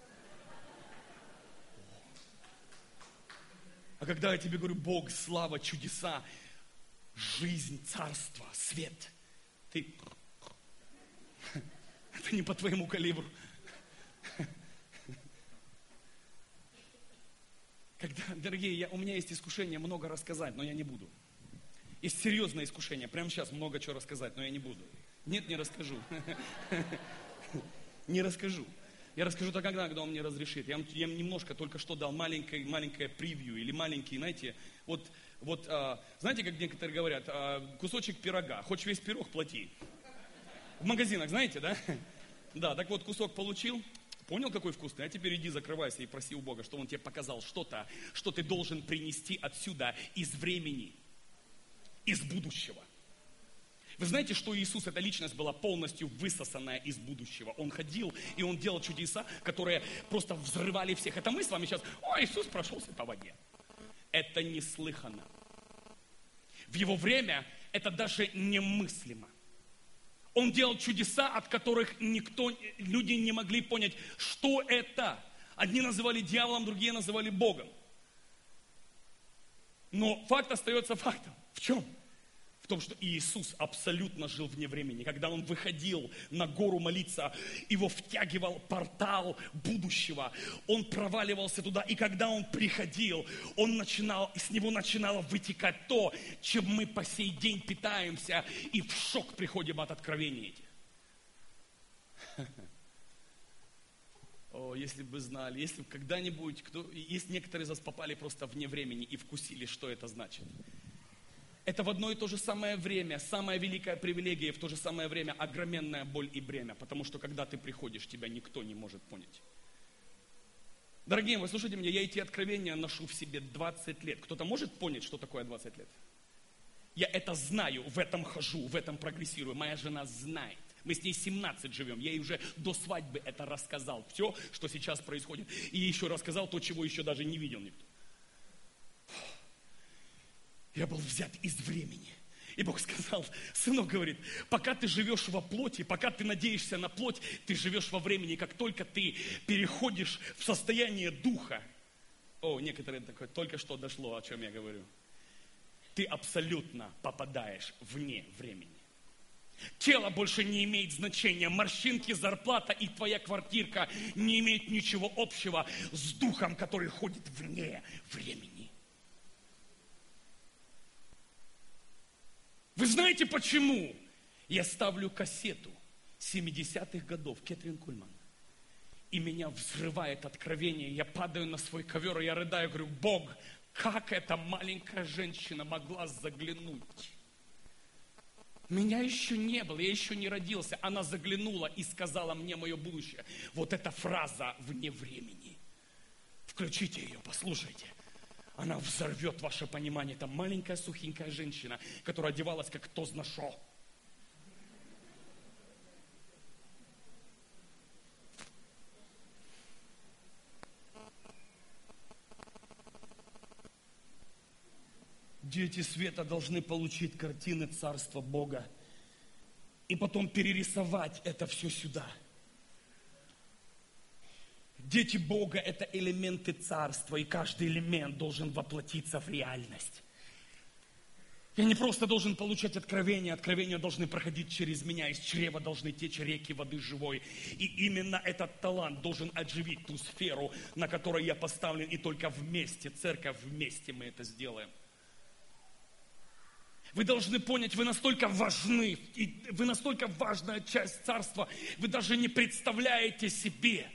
А когда я тебе говорю, Бог, слава, чудеса, жизнь, царство, свет, ты... Это не по твоему калибру. Дорогие, у меня есть искушение много рассказать, но я не буду. Есть серьезное искушение. Прямо сейчас много чего рассказать, но я не буду. Нет, не расскажу. Не расскажу. Я расскажу тогда, когда он мне разрешит. Я вам немножко только что дал маленькое превью или маленький, знаете, знаете, как некоторые говорят, кусочек пирога. Хочешь весь пирог, плати. В магазинах, знаете, да? Да, так вот, кусок получил. Понял, какой вкусный? А теперь иди закрывайся и проси у Бога, чтобы Он тебе показал что-то, что ты должен принести отсюда из времени, из будущего. Вы знаете, что Иисус, эта личность была полностью высосанная из будущего. Он ходил, и Он делал чудеса, которые просто взрывали всех. Это мы с вами сейчас, Иисус прошелся по воде. Это неслыханно. В Его время это даже немыслимо. Он делал чудеса, от которых люди не могли понять, что это. Одни называли дьяволом, другие называли Богом. Но факт остается фактом. В чем? В том, что Иисус абсолютно жил вне времени. Когда Он выходил на гору молиться, Его втягивал портал будущего. Он проваливался туда, и когда Он приходил, с Него начинало вытекать то, чем мы по сей день питаемся, и в шок приходим от откровений этих. О, если бы вы знали, если бы когда-нибудь, есть некоторые из вас попали просто вне времени и вкусили, что это значит. Это в одно и то же самое время, самая великая привилегия, и в то же самое время огроменная боль и бремя, потому что когда ты приходишь, тебя никто не может понять. Дорогие, вы слушайте меня, я эти откровения ношу в себе 20 лет. Кто-то может понять, что такое 20 лет? Я это знаю, в этом хожу, в этом прогрессирую. Моя жена знает. Мы с ней 17 живем. Я ей уже до свадьбы это рассказал. Все, что сейчас происходит. И еще рассказал то, чего еще даже не видел никто. Я был взят из времени. И Бог сказал, сынок, говорит, пока ты живешь во плоти, пока ты надеешься на плоть, ты живешь во времени. Как только ты переходишь в состояние духа, некоторые такое, только что дошло, о чем я говорю. Ты абсолютно попадаешь вне времени. Тело больше не имеет значения. Морщинки, зарплата и твоя квартирка не имеют ничего общего с духом, который ходит вне времени. Вы знаете, почему я ставлю кассету 70-х годов Кэтрин Кульман, и меня взрывает откровение, я падаю на свой ковер, и я рыдаю, говорю, Бог, как эта маленькая женщина могла заглянуть? Меня еще не было, я еще не родился. Она заглянула и сказала мне мое будущее. Вот эта фраза вне времени. Включите ее, послушайте. Она взорвет ваше понимание. Это маленькая сухенькая женщина, которая одевалась как кто зна шо. Дети света должны получить картины Царства Бога и потом перерисовать это все сюда. Дети Бога – это элементы Царства, и каждый элемент должен воплотиться в реальность. Я не просто должен получать откровения должны проходить через меня, из чрева должны течь реки воды живой. И именно этот талант должен отживить ту сферу, на которой я поставлен, и только вместе, церковь, вместе мы это сделаем. Вы должны понять, вы настолько важны, и вы настолько важная часть Царства, вы даже не представляете себе.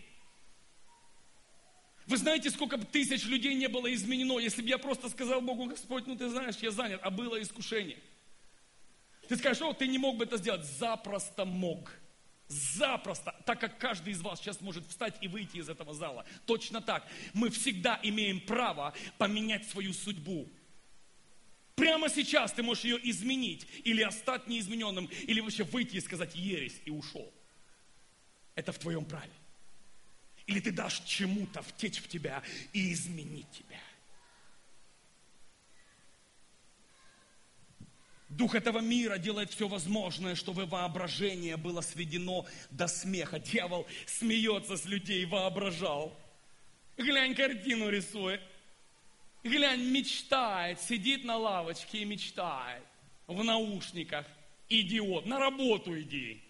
Вы знаете, сколько бы тысяч людей не было изменено, если бы я просто сказал Богу, Господь, ты знаешь, я занят, а было искушение. Ты скажешь, ты не мог бы это сделать. Запросто мог. Запросто. Так как каждый из вас сейчас может встать и выйти из этого зала. Точно так. Мы всегда имеем право поменять свою судьбу. Прямо сейчас ты можешь ее изменить, или остаться неизмененным, или вообще выйти и сказать ересь, и ушел. Это в твоем праве. Или ты дашь чему-то втечь в тебя и изменить тебя. Дух этого мира делает все возможное, чтобы воображение было сведено до смеха. Дьявол смеется с людей, воображал. Глянь, картину рисует. Глянь, мечтает, сидит на лавочке и мечтает. В наушниках. Идиот, на работу иди.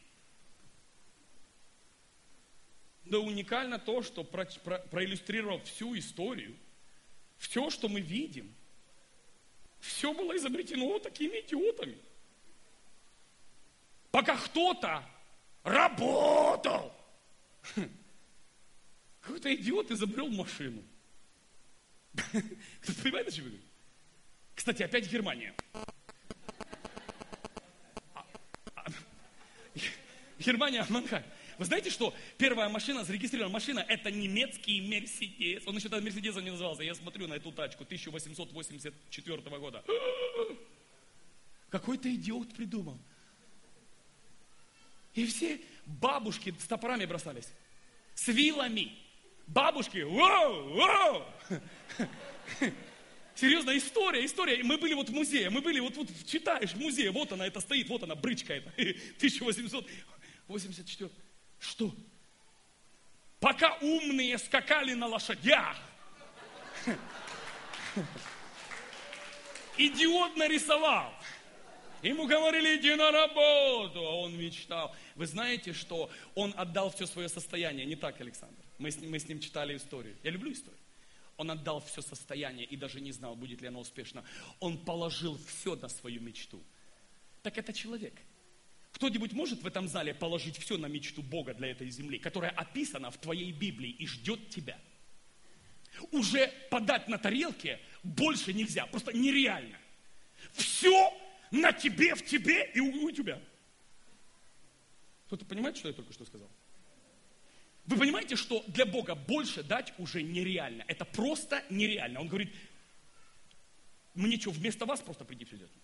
Да уникально то, что проиллюстрировав всю историю, Все, что мы видим, все было изобретено такими идиотами. Пока кто-то работал. Какой-то идиот изобрел машину. Кто-то понимает, о чем я говорю? Кстати, опять Германия. Германия, Манхайм. Вы знаете, что первая машина, зарегистрированная машина, это немецкий Мерседес. Он еще тогда Мерседесом не назывался. Я смотрю на эту тачку 1884 года. Какой-то идиот придумал. И все бабушки с топорами бросались. С вилами. Бабушки, воу, воу. Серьезно, история. Мы были вот в музее, вот читаешь в музее, вот она это стоит, вот она, брычка эта, 1884. Что? Пока умные скакали на лошадях, идиот нарисовал. Ему говорили, иди на работу, а он мечтал. Вы знаете, что он отдал все свое состояние, не так, Александр? Мы с ним читали историю. Я люблю историю. Он отдал все состояние и даже не знал, будет ли оно успешно. Он положил все на свою мечту. Так это человек. Кто-нибудь может в этом зале положить все на мечту Бога для этой земли, которая описана в твоей Библии и ждет тебя? Уже подать на тарелке больше нельзя, просто нереально. Все на тебе, в тебе и у тебя. Кто-то понимает, что я только что сказал? Вы понимаете, что для Бога больше дать уже нереально. Это просто нереально. Он говорит, мне что, вместо вас просто прийти все делать?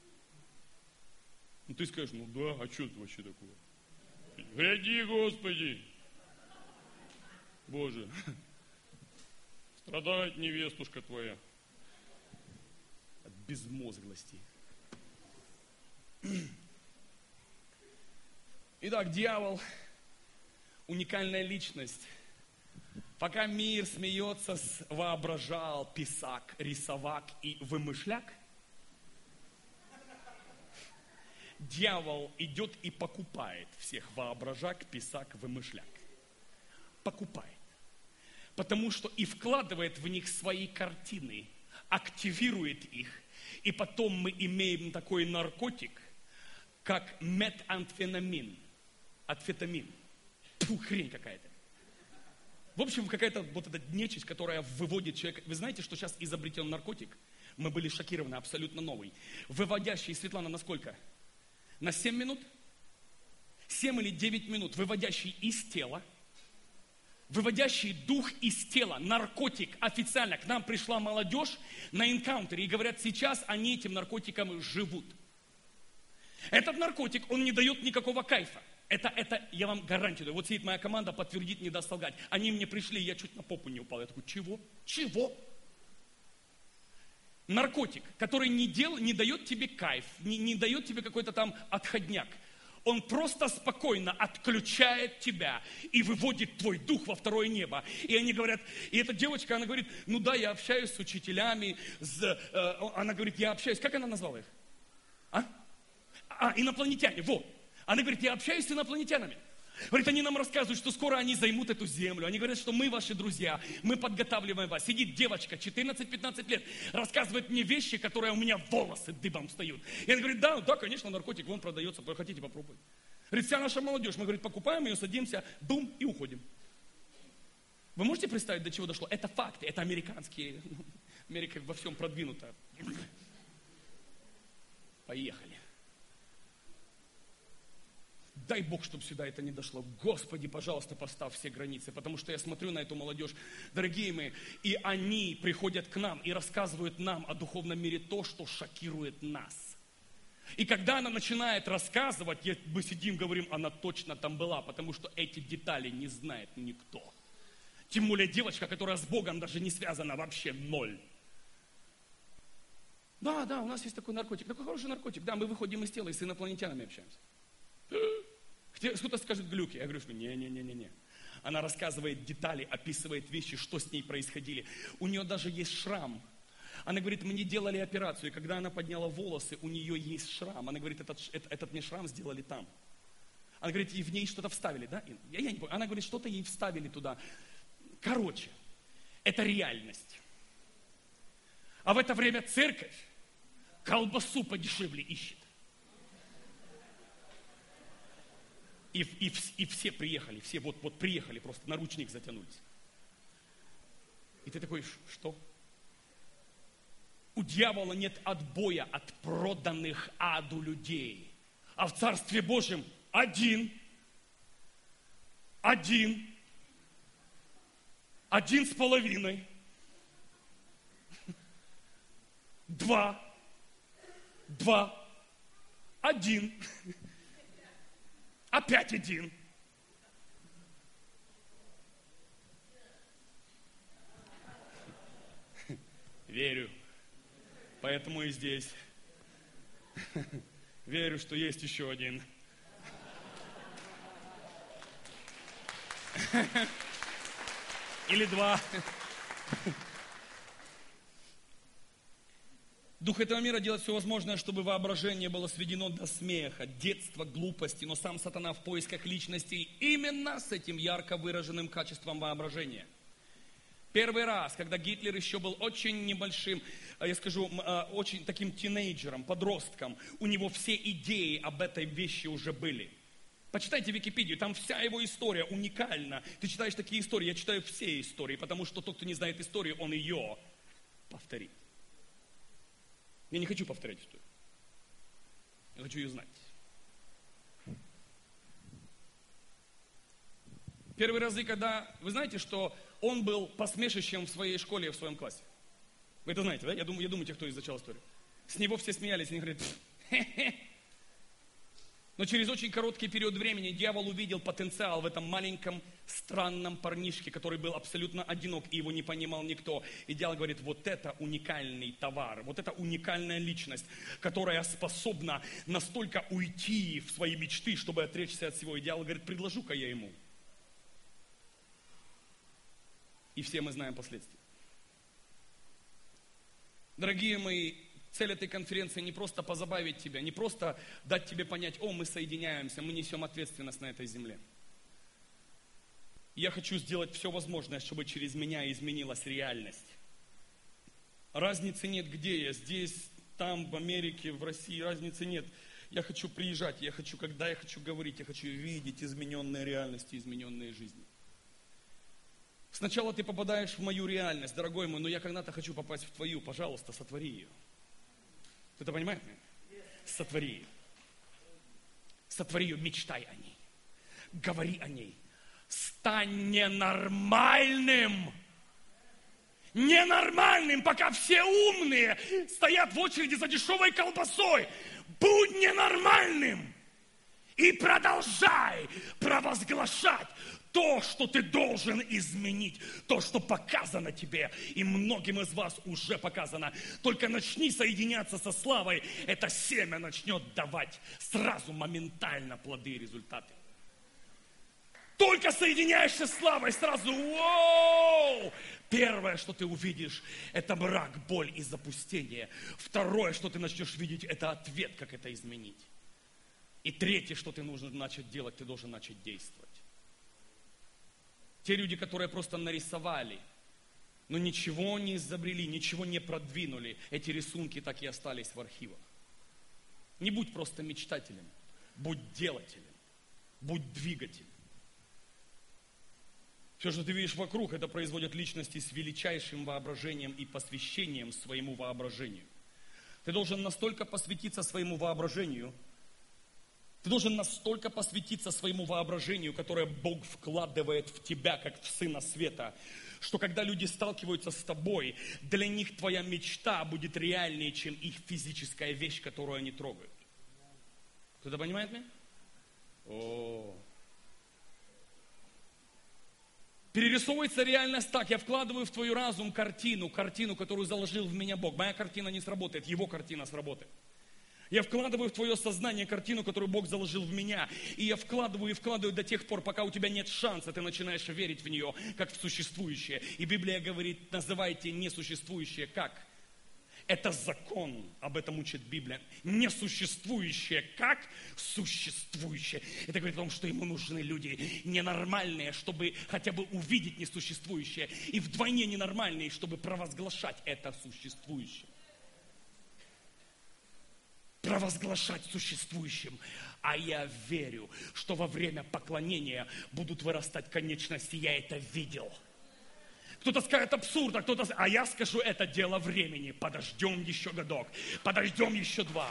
Ну ты скажешь, ну да, а что это вообще такое? Гряди, Господи! Боже, страдает невестушка твоя от безмозглости. Итак, дьявол – уникальная личность. Пока мир смеется с воображал, писак, рисовак и вымышляк, дьявол идет и покупает всех воображак, писак, вымышляк. Покупает. Потому что и вкладывает в них свои картины, активирует их. И потом мы имеем такой наркотик, как метамфетамин. Амфетамин. Фу, хрень какая-то. В общем, какая-то вот эта нечисть, которая выводит человека. Вы знаете, что сейчас изобретен наркотик? Мы были шокированы, абсолютно новый. Выводящий, Светлана, на сколько? На 7 минут? 7 или 9 минут. Выводящий из тела. Выводящий дух из тела. Наркотик официально. К нам пришла молодежь на энкаунтере и говорят, сейчас они этим наркотиком живут. Этот наркотик, он не дает никакого кайфа. Это я вам гарантию даю. Вот сидит моя команда, подтвердит, не даст солгать. Они мне пришли, я чуть на попу не упал. Я такой, чего? Чего? Наркотик, который не дает тебе кайф, не дает тебе какой-то там отходняк. Он просто спокойно отключает тебя и выводит твой дух во второе небо. И они говорят, и эта девочка, она говорит, ну да, я общаюсь с учителями, она говорит, я общаюсь, как она назвала их? Инопланетяне, вот. Она говорит, я общаюсь с инопланетянами. Говорит, они нам рассказывают, что скоро они займут эту землю. Они говорят, что мы ваши друзья, мы подготавливаем вас. Сидит девочка, 14-15 лет, рассказывает мне вещи, которые у меня волосы дыбом встают. И она говорит, да, конечно, наркотик вон продается, хотите попробовать. Говорит, вся наша молодежь, мы, говорит, покупаем ее, садимся, бум, и уходим. Вы можете представить, до чего дошло? Это факты, это американские, Америка во всем продвинута. Поехали. Дай Бог, чтобы сюда это не дошло. Господи, пожалуйста, поставь все границы. Потому что я смотрю на эту молодежь, дорогие мои, и они приходят к нам и рассказывают нам о духовном мире то, что шокирует нас. И когда она начинает рассказывать, мы сидим, говорим, она точно там была, потому что эти детали не знает никто. Тем более девочка, которая с Богом даже не связана, вообще ноль. Да, у нас есть такой наркотик. Такой хороший наркотик. Да, мы выходим из тела и с инопланетянами общаемся. Кто-то скажет глюки. Я говорю, что не. Она рассказывает детали, описывает вещи, что с ней происходили. У нее даже есть шрам. Она говорит, мне делали операцию, и когда она подняла волосы, у нее есть шрам. Она говорит, этот мне шрам сделали там. Она говорит, и в ней что-то вставили, да? Я не помню. Она говорит, что-то ей вставили туда. Короче, это реальность. А в это время церковь колбасу подешевле ищет. И все приехали, все вот приехали, просто на ручник затянулись. И ты такой, что? У дьявола нет отбоя от проданных аду людей. А в Царстве Божьем один с половиной, два, один, опять один. Верю. Поэтому и здесь. Верю, что есть еще один. Или два. Дух этого мира делает все возможное, чтобы воображение было сведено до смеха, детства, глупости, но сам сатана в поисках личностей именно с этим ярко выраженным качеством воображения. Первый раз, когда Гитлер еще был очень небольшим, я скажу, очень таким тинейджером, подростком, у него все идеи об этой вещи уже были. Почитайте Википедию, там вся его история уникальна. Ты читаешь такие истории, я читаю все истории, потому что тот, кто не знает историю, он ее повторит. Я не хочу повторять историю. Я хочу ее знать. Первые разы, когда... Вы знаете, что он был посмешищем в своей школе, в своем классе? Вы это знаете, да? Я думаю, те, кто изучал историю. С него все смеялись, они говорят, хе-хе. Но через очень короткий период времени дьявол увидел потенциал в этом маленьком, странном парнишке, который был абсолютно одинок, и его не понимал никто. И дьявол говорит, вот это уникальный товар, вот это уникальная личность, которая способна настолько уйти в свои мечты, чтобы отречься от всего. И дьявол говорит, предложу-ка я ему. И все мы знаем последствия. Дорогие мои, цель этой конференции не просто позабавить тебя, не просто дать тебе понять, мы соединяемся, мы несем ответственность на этой земле. Я хочу сделать все возможное, чтобы через меня изменилась реальность. Разницы нет, где я, здесь, там, в Америке, в России, разницы нет. Я хочу приезжать, когда я хочу говорить, я хочу видеть измененные реальности, измененные жизни. Сначала ты попадаешь в мою реальность, дорогой мой, но я когда-то хочу попасть в твою, пожалуйста, сотвори ее. Ты это понимаешь? Сотвори ее. Сотвори ее, мечтай о ней. Говори о ней. Стань ненормальным. Ненормальным, пока все умные стоят в очереди за дешевой колбасой. Будь ненормальным. И продолжай провозглашать то, что ты должен изменить, то, что показано тебе, и многим из вас уже показано. Только начни соединяться со славой, это семя начнет давать сразу, моментально плоды и результаты. Только соединяешься с славой, сразу, воу! Первое, что ты увидишь, это мрак, боль и запустение. Второе, что ты начнешь видеть, это ответ, как это изменить. И третье, что ты нужно начать делать, ты должен начать действовать. Те люди, которые просто нарисовали, но ничего не изобрели, ничего не продвинули, эти рисунки так и остались в архивах. Не будь просто мечтателем, будь делателем, будь двигателем. Все, что ты видишь вокруг, это производят личности с величайшим воображением и посвящением своему воображению. Ты должен настолько посвятиться своему воображению, которое Бог вкладывает в тебя, как в Сына Света, что когда люди сталкиваются с тобой, для них твоя мечта будет реальнее, чем их физическая вещь, которую они трогают. Кто-то понимает меня? Перерисовывается реальность так. Я вкладываю в твой разум картину, которую заложил в меня Бог. Моя картина не сработает, его картина сработает. Я вкладываю в твое сознание картину, которую Бог заложил в меня. И я вкладываю до тех пор, пока у тебя нет шанса, ты начинаешь верить в нее, как в существующее. И Библия говорит, называйте несуществующее как? Это закон, об этом учит Библия. Несуществующее как существующее. Это говорит о том, что ему нужны люди ненормальные, чтобы хотя бы увидеть несуществующее. И вдвойне ненормальные, чтобы провозглашать это существующее. Провозглашать существующим. А я верю, что во время поклонения будут вырастать конечности. Я это видел. Кто-то скажет абсурд, а я скажу, это дело времени. Подождем еще годок, подождем еще 2.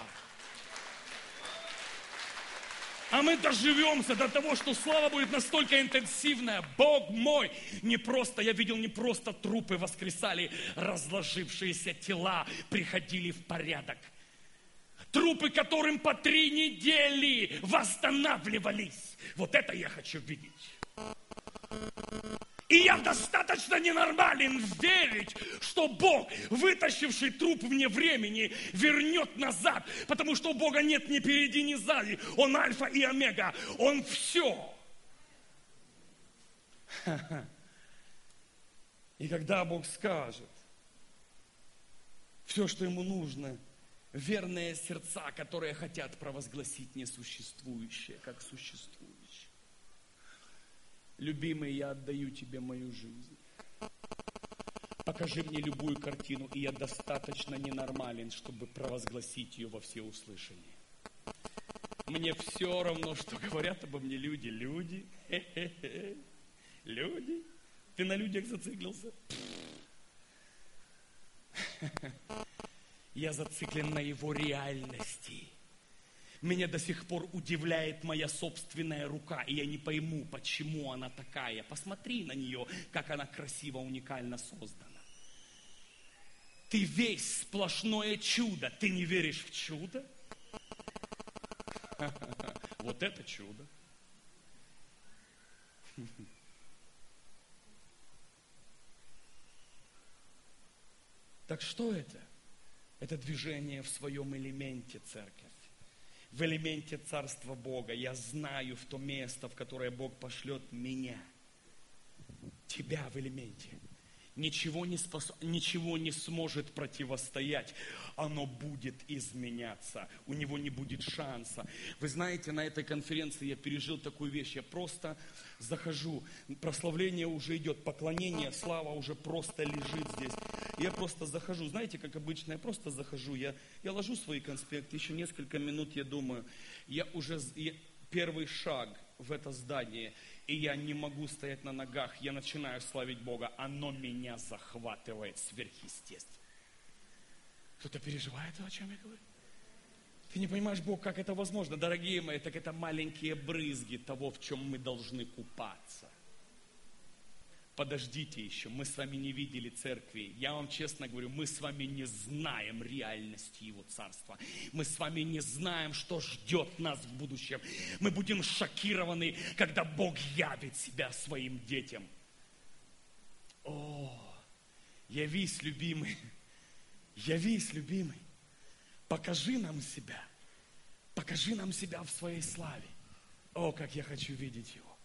А мы доживемся до того, что слава будет настолько интенсивная. Бог мой! Я видел не просто трупы воскресали, разложившиеся тела приходили в порядок. Трупы, которым по 3 недели восстанавливались. Вот это я хочу видеть. И я достаточно ненормален верить, что Бог, вытащивший труп вне времени, вернет назад. Потому что у Бога нет ни впереди, ни сзади. Он альфа и омега. Он все. И когда Бог скажет, все, что ему нужно, верные сердца, которые хотят провозгласить несуществующее, как существующее. Любимый, я отдаю тебе мою жизнь. Покажи мне любую картину, и я достаточно ненормален, чтобы провозгласить ее во всеуслышание. Мне все равно, что говорят обо мне люди. Люди? Люди? Ты на людях зациклился? Я зациклен на его реальности. Меня до сих пор удивляет моя собственная рука, и я не пойму, почему она такая. Посмотри на нее, как она красиво, уникально создана. Ты весь сплошное чудо. Ты не веришь в чудо? Вот это чудо. Так что это? Это движение в своем элементе, церковь. В элементе Царства Бога. Я знаю в то место, в которое Бог пошлет меня. Тебя в элементе. Ничего не сможет противостоять. Оно будет изменяться. У него не будет шанса. Вы знаете, на этой конференции я пережил такую вещь. Я просто захожу. Прославление уже идет. Поклонение, слава уже просто лежит здесь. Я просто захожу. Знаете, как обычно, я просто захожу. Я ложу свои конспекты. Еще несколько минут я думаю. Первый шаг в это здание. И я не могу стоять на ногах, я начинаю славить Бога, оно меня захватывает сверхъестественно. Кто-то переживает, о чем я говорю? Ты не понимаешь, Бог, как это возможно? Дорогие мои, так это маленькие брызги того, в чем мы должны купаться. Подождите еще, мы с вами не видели церкви. Я вам честно говорю, мы с вами не знаем реальности Его Царства. Мы с вами не знаем, что ждет нас в будущем. Мы будем шокированы, когда Бог явит себя своим детям. О, явись, любимый, покажи нам себя. Покажи нам себя в своей славе. О, как я хочу видеть Его.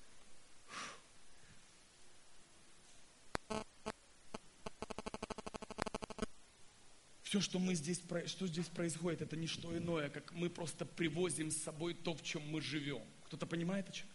Все, что здесь происходит, это не что иное, как мы просто привозим с собой то, в чем мы живем. Кто-то понимает, о чем?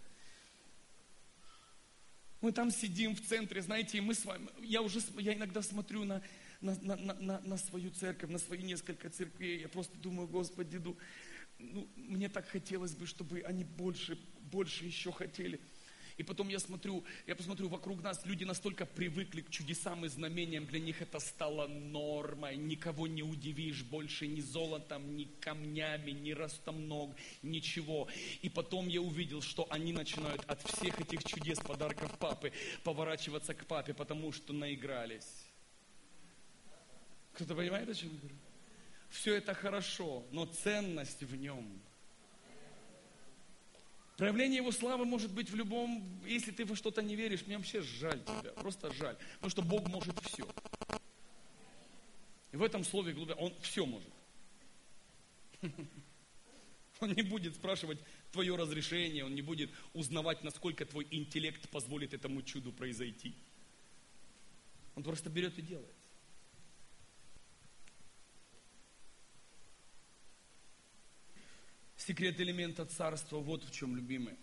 Мы там сидим в центре, знаете, и мы с вами, я иногда смотрю на свою церковь, на свои несколько церквей, я просто думаю, Господи, мне так хотелось бы, чтобы они больше еще хотели. И потом я посмотрю вокруг нас, люди настолько привыкли к чудесам и знамениям, для них это стало нормой, никого не удивишь больше ни золотом, ни камнями, ни ростом ног, ничего. И потом я увидел, что они начинают от всех этих чудес, подарков папы, поворачиваться к папе, потому что наигрались. Кто-то понимает, о чем я говорю? Все это хорошо, но ценность в нем. Проявление Его славы может быть в любом... Если ты во что-то не веришь, мне вообще жаль тебя. Просто жаль. Потому что Бог может все. И в этом слове Он все может. Он не будет спрашивать твое разрешение. Он не будет узнавать, насколько твой интеллект позволит этому чуду произойти. Он просто берет и делает. Секрет элемента царства вот в чем, любимый.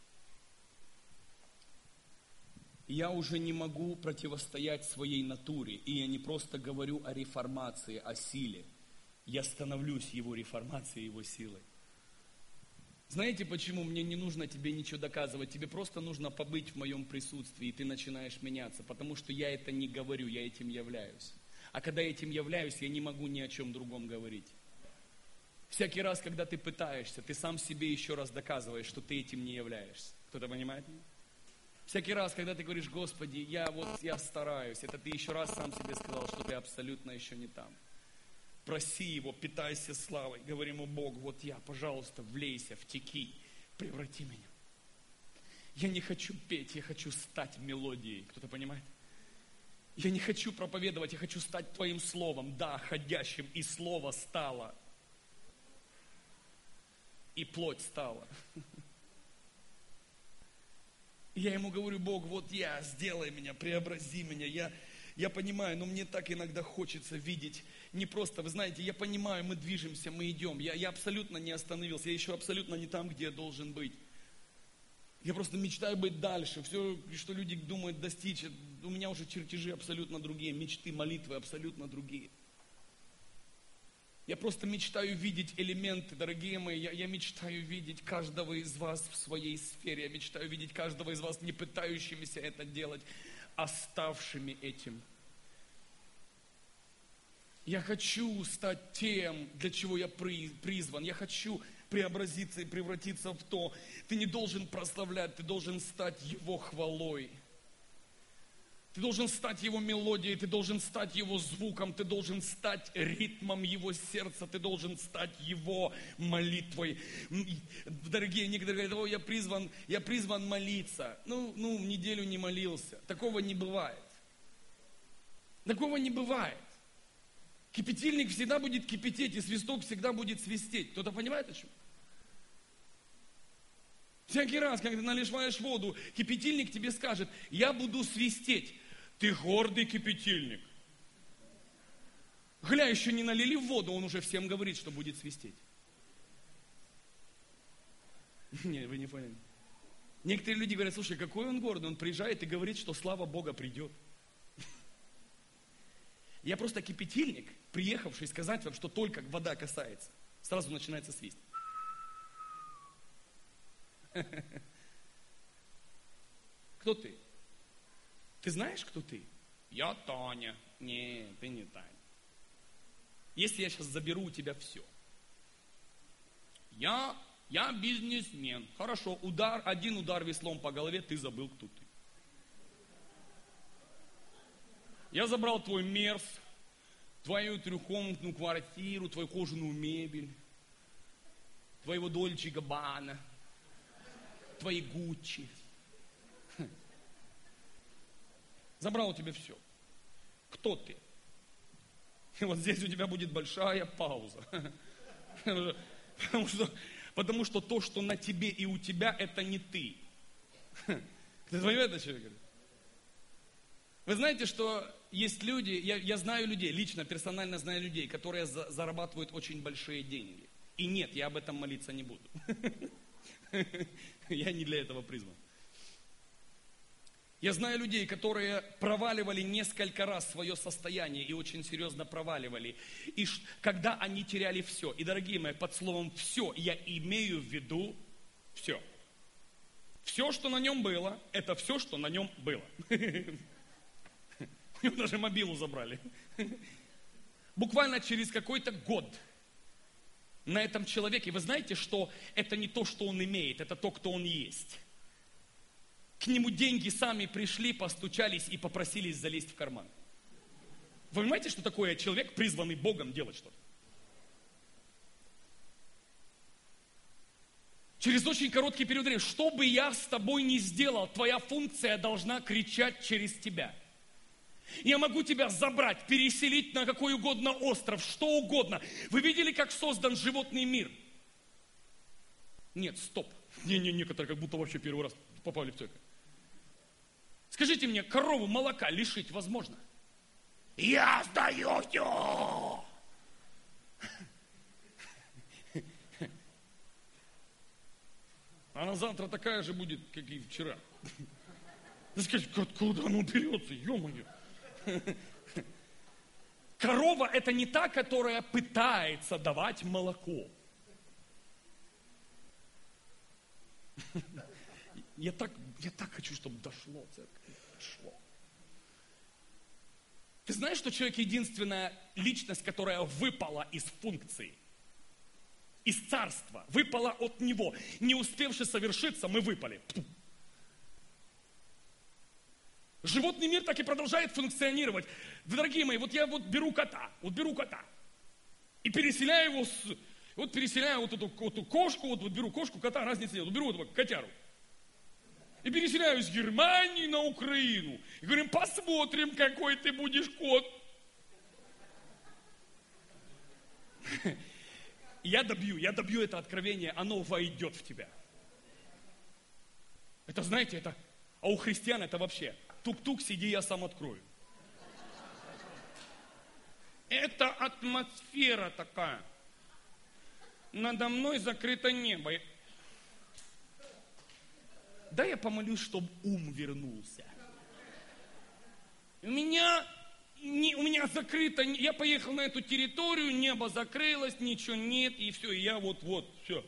Я уже не могу противостоять своей натуре. И я не просто говорю о реформации, о силе. Я становлюсь его реформацией, его силой. Знаете, почему мне не нужно тебе ничего доказывать? Тебе просто нужно побыть в моем присутствии, и ты начинаешь меняться. Потому что я это не говорю, я этим являюсь. А когда я этим являюсь, я не могу ни о чем другом говорить. Всякий раз, когда ты пытаешься, ты сам себе еще раз доказываешь, что ты этим не являешься. Кто-то понимает меня? Всякий раз, когда ты говоришь: Господи, я стараюсь, это ты еще раз сам себе сказал, что ты абсолютно еще не там. Проси Его, питайся славой. Говори Ему: Бог, вот я, пожалуйста, влейся, втеки, преврати меня. Я не хочу петь, я хочу стать мелодией. Кто-то понимает? Я не хочу проповедовать, я хочу стать Твоим Словом. Да, ходящим, и Слово стало. И плоть стала. Я Ему говорю: Бог, вот я, сделай меня, преобрази меня. Я понимаю, но мне так иногда хочется видеть не просто, вы знаете, я понимаю, мы движемся, мы идем. Я абсолютно не остановился, я еще абсолютно не там, где я должен быть. Я просто мечтаю быть дальше. Все, что люди думают достичь, у меня уже чертежи абсолютно другие, мечты, молитвы абсолютно другие. Я просто мечтаю видеть элементы, дорогие мои, я мечтаю видеть каждого из вас в своей сфере. Я мечтаю видеть каждого из вас не пытающимися это делать, оставшими этим. Я хочу стать тем, для чего я призван. Я хочу преобразиться и превратиться в то. Ты не должен прославлять, ты должен стать Его хвалой. Ты должен стать Его мелодией, ты должен стать Его звуком, ты должен стать ритмом Его сердца, ты должен стать Его молитвой. Дорогие, некоторые говорят: я призван молиться. Неделю не молился. Такого не бывает. Такого не бывает. Кипятильник всегда будет кипятеть, и свисток всегда будет свистеть. Кто-то понимает о чем? Всякий раз, когда ты наливаешь воду, кипятильник тебе скажет: я буду свистеть. Ты гордый кипятильник. Гля, еще не налили в воду, он уже всем говорит, что будет свистеть. Не, вы не поняли. Некоторые люди говорят: слушай, какой он гордый, он приезжает и говорит, что слава Бога придет. Я просто кипятильник, приехавший сказать вам, что только вода касается, сразу начинается свист. Кто ты? Ты знаешь, кто ты? Я Таня. Не, ты не Таня. Если я сейчас заберу у тебя все. Я бизнесмен. Хорошо, один удар веслом по голове, ты забыл, кто ты. Я забрал твой мерс, твою трехкомнатную квартиру, твою кожаную мебель, твоего Дольче Габбана, твои Гуччи. Забрал у тебя все. Кто ты? И вот здесь у тебя будет большая пауза. Потому что то, что на тебе и у тебя, это не ты. Ты понимаешь, о чем я говорю? Вы знаете, что есть люди, я знаю людей, лично, персонально знаю людей, которые зарабатывают очень большие деньги. И нет, я об этом молиться не буду. Я не для этого призван. Я знаю людей, которые проваливали несколько раз свое состояние и очень серьезно проваливали. И когда они теряли все, и, дорогие мои, под словом «все» я имею в виду все. Все, что на нем было, это все, что на нем было. У него даже мобилу забрали. Буквально через какой-то год на этом человеке, вы знаете, что это не то, что он имеет, это то, кто он есть. К нему деньги сами пришли, постучались и попросились залезть в карман. Вы понимаете, что такое человек, призванный Богом делать что-то? Через очень короткий период времени, что бы я с тобой ни сделал, твоя функция должна кричать через тебя. Я могу тебя забрать, переселить на какой угодно остров, что угодно. Вы видели, как создан животный мир? Нет, стоп. Некоторые как будто вообще первый раз попали в церковь. Скажите мне, корову молока лишить возможно? Я сдаю все. она завтра такая же будет, как и вчера. Ты скажешь, откуда оно берется, ё-моё. Корова это не та, которая пытается давать молоко. Я так хочу, чтобы дошло, церковь, дошло. Ты знаешь, что человек единственная личность, которая выпала из функции, из царства, выпала от него. Не успевши совершиться, мы выпали. Животный мир так и продолжает функционировать. Дорогие мои, вот я беру кота, и переселяю его, переселяю эту кошку, беру кошку, кота, разницы нет, беру этого котяру. И переселяю из Германии на Украину. И говорим, посмотрим, какой ты будешь кот. Я добью это откровение, оно войдет в тебя. Это, знаете, а у христиан это вообще, тук-тук, сиди, я сам открою. Это атмосфера такая. Надо мной закрыто небо. Да я помолюсь, чтобы ум вернулся. У меня закрыто, я поехал на эту территорию, небо закрылось, ничего нет, и все, и я все.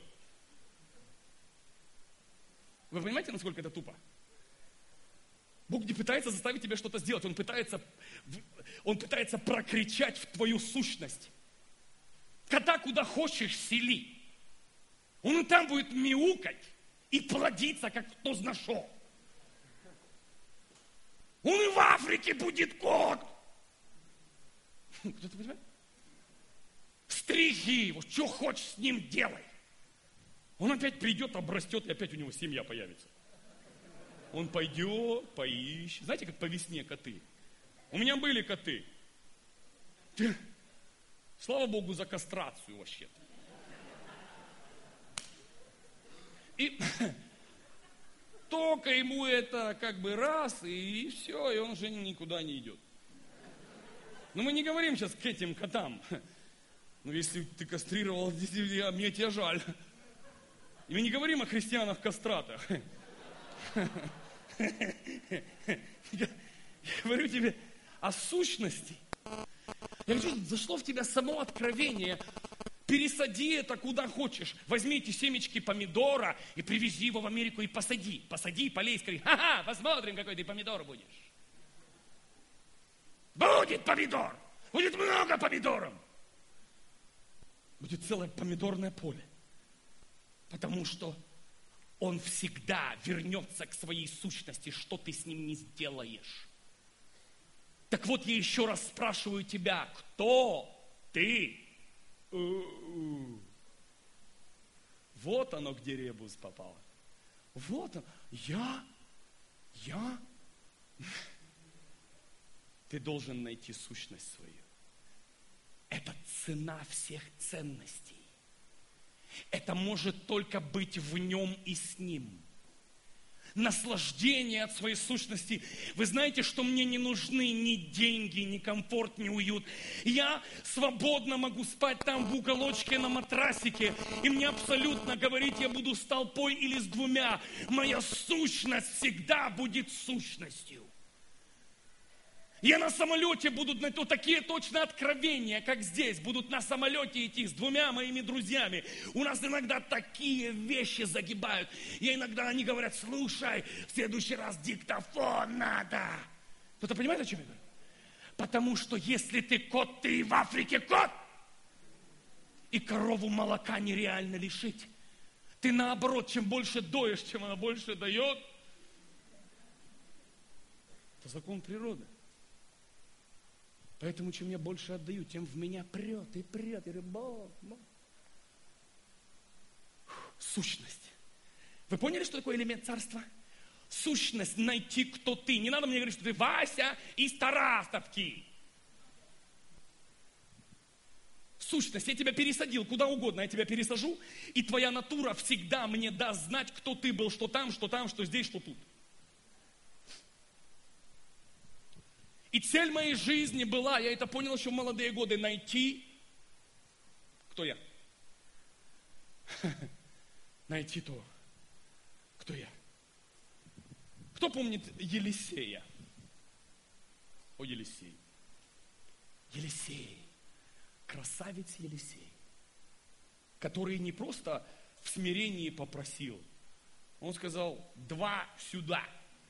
Вы понимаете, насколько это тупо? Бог не пытается заставить тебя что-то сделать, Он пытается прокричать в твою сущность. Кота куда хочешь сели. Он и там будет мяукать и плодиться, как кто знает что. Он и в Африке будет кот. Кто-то понимает? Стриги его, что хочешь с ним делай. Он опять придет, обрастет, и опять у него семья появится. Он пойдет, поищет. Знаете, как по весне коты? У меня были коты. Слава Богу за кастрацию вообще-то. И только ему это как бы раз, и все, и он уже никуда не идет. Но мы не говорим сейчас к этим котам. Ну, если ты кастрировал, мне тебя жаль. И мы не говорим о христианах-кастратах. Я говорю тебе о сущности. Я говорю, зашло в тебя само откровение. Пересади это куда хочешь. Возьми эти семечки помидора и привези его в Америку и посади. Посади, полей, скажи, ха-ха, посмотрим, какой ты помидор будешь. Будет помидор. Будет много помидоров. Будет целое помидорное поле. Потому что он всегда вернется к своей сущности, что ты с ним не сделаешь. Так вот, я еще раз спрашиваю тебя, кто ты? Вот оно, где ребус попало. Вот он. Я. Ты должен найти сущность свою. Это цена всех ценностей. Это может только быть в нем и с ним. Наслаждение от своей сущности. Вы знаете, что мне не нужны ни деньги, ни комфорт, ни уют. Я свободно могу спать там в уголочке на матрасике. И мне абсолютно говорить, я буду с толпой или с двумя. Моя сущность всегда будет сущностью. Я на самолете буду, такие точно откровения, как здесь, будут на самолете идти с двумя моими друзьями. У нас иногда такие вещи загибают. И иногда они говорят, слушай, в следующий раз диктофон надо. Кто-то понимает, о чем я говорю? Потому что если ты кот, ты и в Африке кот. И корову молока нереально лишить. Ты наоборот, чем больше доешь, чем она больше дает. Это закон природы. Поэтому, чем я больше отдаю, тем в меня прет. И я говорю, Бог. Сущность. Вы поняли, что такое элемент царства? Сущность найти, кто ты. Не надо мне говорить, что ты Вася из Тарасовки. Сущность. Я тебя пересадил куда угодно, я тебя пересажу, и твоя натура всегда мне даст знать, кто ты был, что там, что здесь, что тут. И цель моей жизни была, я это понял еще в молодые годы, найти, кто я? Найти то, кто я. Кто помнит Елисея? О, Елисей. Елисей. Красавец Елисей. Который не просто в смирении попросил. Он сказал: 2 сюда.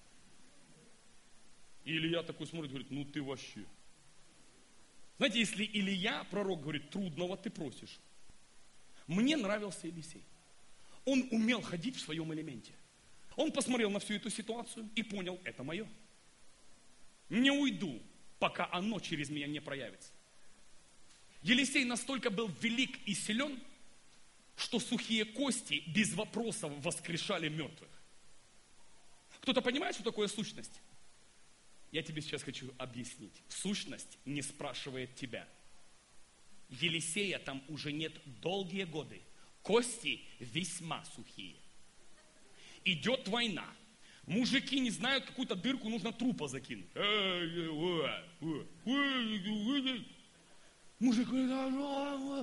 И Илья такой смотрит, говорит: ну ты вообще. Знаете, если Илья, пророк, говорит: трудного ты просишь. Мне нравился Елисей. Он умел ходить в своем элементе. Он посмотрел на всю эту ситуацию и понял: это мое. Не уйду, пока оно через меня не проявится. Елисей настолько был велик и силен, что сухие кости без вопросов воскрешали мертвых. Кто-то понимает, что такое сущность? Я тебе сейчас хочу объяснить. Сущность не спрашивает тебя. Елисея там уже нет долгие годы. Кости весьма сухие. Идет война. Мужики не знают, какую-то дырку нужно трупа закинуть. Мужик говорит: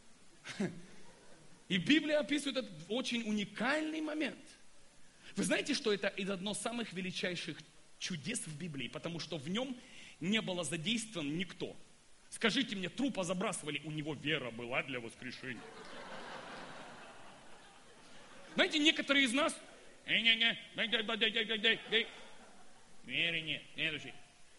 и Библия описывает этот очень уникальный момент. Вы знаете, что это одно из самых величайших чудес в Библии, потому что в нем не было задействован никто. Скажите мне, трупа забрасывали, у него вера была для воскрешения. Знаете, некоторые из нас... Веры нет, следующий.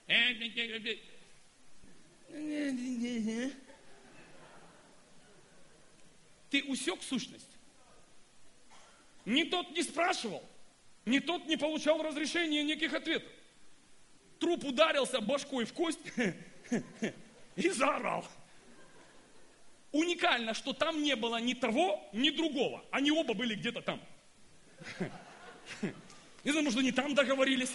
Ты усек сущность? Ни тот не спрашивал, ни тот не получал разрешения, никаких ответов. Труп ударился башкой в кость и заорал. Уникально, что там не было ни того, ни другого. Они оба были где-то там. Не знаю, может, они там договорились.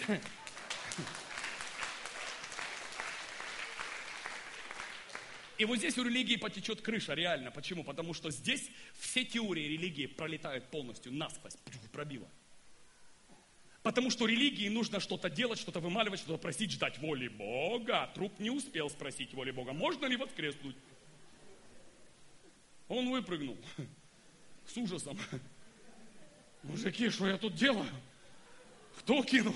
И вот здесь у религии потечет крыша, реально. Почему? Потому что здесь все теории религии пролетают полностью, насквозь, пробило. Потому что религии нужно что-то делать, что-то вымаливать, что-то просить, ждать воли Бога. Труп не успел спросить воли Бога, можно ли воскреснуть. Он выпрыгнул с ужасом. Мужики, что я тут делаю? Кто кинул?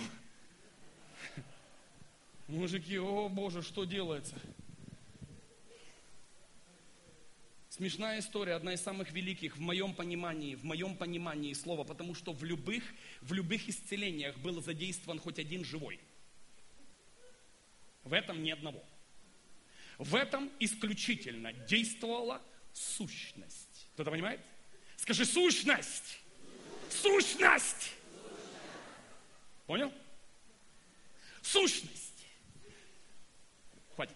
Мужики: о Боже, что делается? Смешная история, одна из самых великих в моем понимании слова, потому что в любых исцелениях был задействован хоть один живой. В этом ни одного. В этом исключительно действовала сущность. Кто-то понимает? Скажи: сущность! Сущность! Понял? Сущность! Хватит.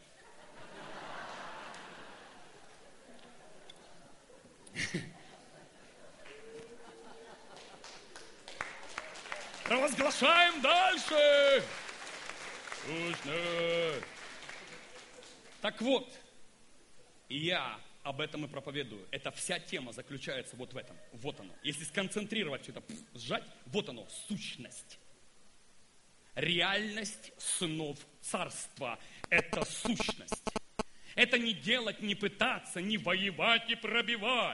Провозглашаем дальше. Сущность. Так вот, я об этом и проповедую. Это вся тема заключается вот в этом. Вот оно. Если сконцентрировать все это, сжать, вот оно, сущность. Реальность сынов царства – это сущность. Это не делать, не пытаться, не воевать, не пробивать.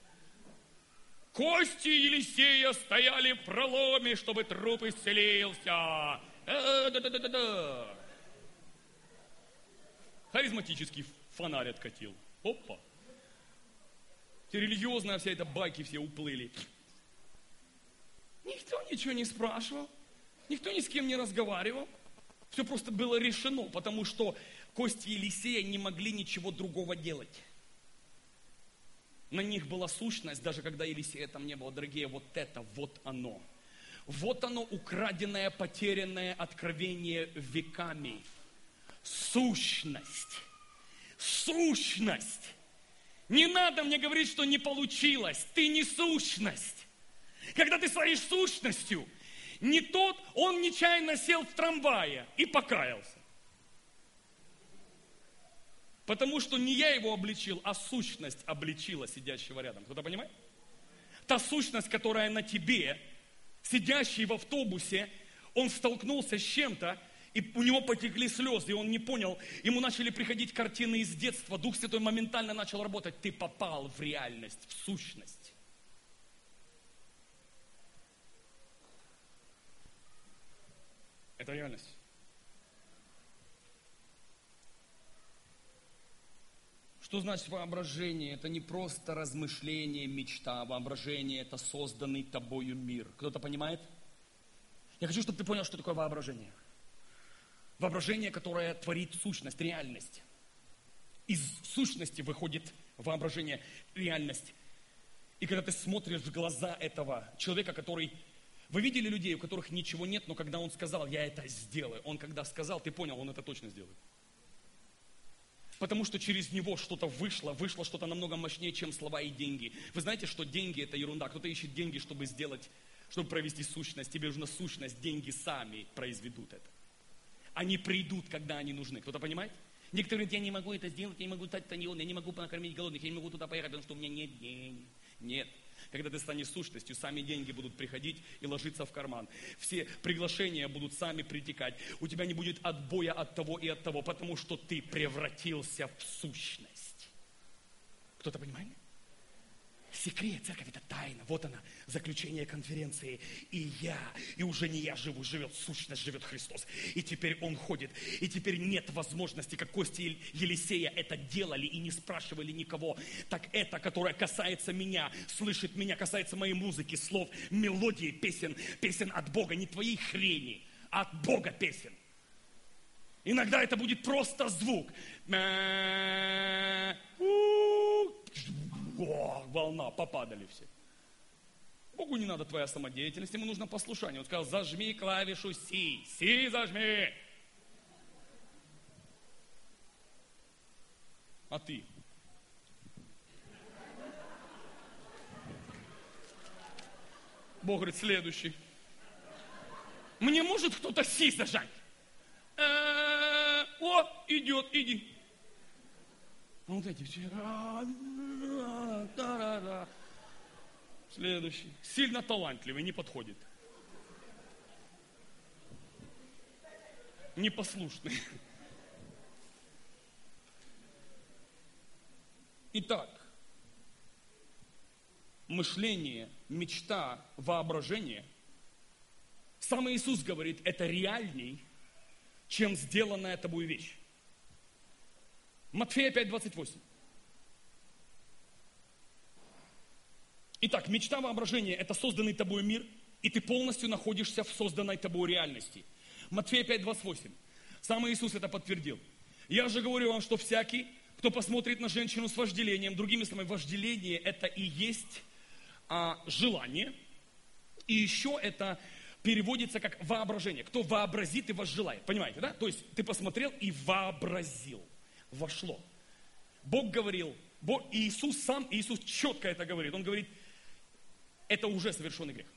Кости Елисея стояли в проломе, чтобы труп исцелился. Харизматический фонарь откатил. Опа. Религиозная вся эта байки все уплыли. Никто ничего не спрашивал. Никто ни с кем не разговаривал. Все просто было решено, потому что кости Елисея не могли ничего другого делать. На них была сущность, даже когда Елисея там не было. Дорогие, вот это, вот оно. Вот оно, украденное, потерянное откровение веками. Сущность. Сущность. Не надо мне говорить, что не получилось. Ты не сущность. Когда ты своей сущностью, не тот, он нечаянно сел в трамвае и покаялся. Потому что не я его обличил, а сущность обличила сидящего рядом. Кто-то понимает? Та сущность, которая на тебе, сидящий в автобусе, он столкнулся с чем-то, и у него потекли слезы, и он не понял. Ему начали приходить картины из детства. Дух Святой моментально начал работать. Ты попал в реальность, в сущность. Это реальность. Что значит воображение? Это не просто размышление, мечта. Воображение – это созданный тобою мир. Кто-то понимает? Я хочу, чтобы ты понял, что такое воображение. Воображение, которое творит сущность, реальность. Из сущности выходит воображение, реальность. И когда ты смотришь в глаза этого человека, который... Вы видели людей, у которых ничего нет, но когда он сказал, я это сделаю, он когда сказал, ты понял, он это точно сделает. Потому что через него что-то вышло что-то намного мощнее, чем слова и деньги. Вы знаете, что деньги это ерунда. Кто-то ищет деньги, чтобы сделать, чтобы провести сущность. Тебе нужна сущность, деньги сами произведут это. Они придут, когда они нужны. Кто-то понимает? Некоторые говорят, я не могу это сделать, я не могу стать стадион, я не могу накормить голодных, я не могу туда поехать, потому что у меня нет денег. Нет. Когда ты станешь сущностью, сами деньги будут приходить и ложиться в карман. Все приглашения будут сами притекать. У тебя не будет отбоя от того и от того, потому что ты превратился в сущность. Кто-то понимает? Секрет, церковь, это тайна. Вот она, заключение конференции. И уже не я живу, живет сущность, живет Христос. И теперь Он ходит. И теперь нет возможности, как Кости и Елисея это делали и не спрашивали никого. Так это, которое касается меня, слышит меня, касается моей музыки, слов, мелодии, песен от Бога. Не твоей хрени, а от Бога песен. Иногда это будет просто звук. Волна, попадали все. Богу не надо твоя самодеятельность, ему нужно послушание. Он сказал, зажми клавишу Си. Си зажми. А ты? Бог говорит, следующий. Мне может кто-то Си зажать? О, идет, иди. Вот эти все. Следующий. Сильно талантливый, не подходит. Непослушный. Итак, мышление, мечта, воображение. Сам Иисус говорит, это реальней, чем сделанная тобой вещь. Матфея 5:28. Итак, мечта, воображение – это созданный тобой мир, и ты полностью находишься в созданной тобой реальности. Матфея 5:28. Сам Иисус это подтвердил. Я же говорю вам, что всякий, кто посмотрит на женщину с вожделением, другими словами, вожделение – это и есть желание, и еще это переводится как воображение. Кто вообразит и возжелает. Понимаете, да? То есть ты посмотрел и вообразил. Вошло. Бог говорил, Иисус четко это говорит. Он говорит, это уже совершенный грех.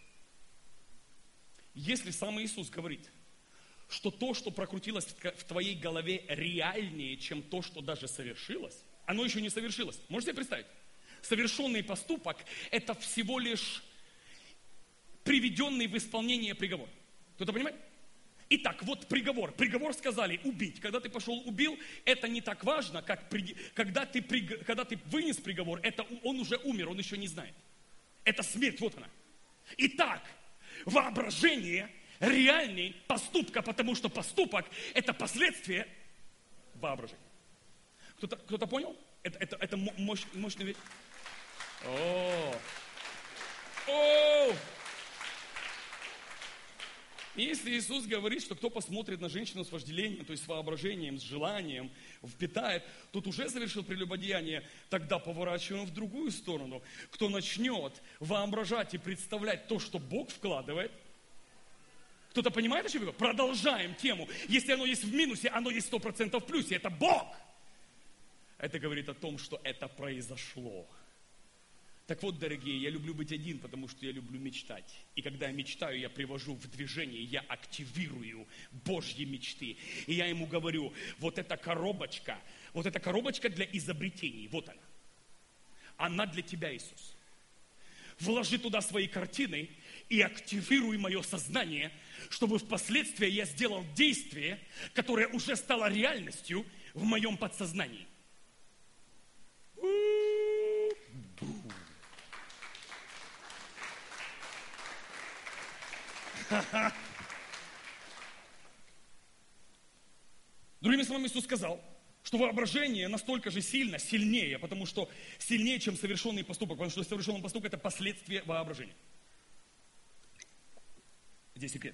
Если сам Иисус говорит, что то, что прокрутилось в твоей голове, реальнее, чем то, что даже совершилось, оно еще не совершилось. Можете себе представить? Совершенный поступок – это всего лишь приведенный в исполнение приговор. Кто-то понимает? Итак, вот приговор. Приговор сказали убить. Когда ты пошел убил, это не так важно, как когда ты вынес приговор, это он уже умер, он еще не знает. Это смерть, вот она. Итак, воображение реальней поступка, потому что поступок – это последствие воображения. Кто-то понял? Это мощный вещь. Если Иисус говорит, что кто посмотрит на женщину с вожделением, то есть с воображением, с желанием, впитает, тот уже совершил прелюбодеяние, тогда поворачиваем в другую сторону. Кто начнет воображать и представлять то, что Бог вкладывает, кто-то понимает, о чем я говорю? Продолжаем тему. Если оно есть в минусе, оно есть 100% в плюсе. Это Бог. Это говорит о том, что это произошло. Так вот, дорогие, я люблю быть один, потому что я люблю мечтать. И когда я мечтаю, я привожу в движение, я активирую Божьи мечты. И я ему говорю, вот эта коробочка для изобретений, вот она. Она для тебя, Иисус. Вложи туда свои картины и активируй мое сознание, чтобы впоследствии я сделал действие, которое уже стало реальностью в моем подсознании. Другими словами, Иисус сказал, что воображение настолько же сильнее, потому что сильнее, чем совершенный поступок, потому что совершенный поступок – это последствия воображения. Здесь секрет.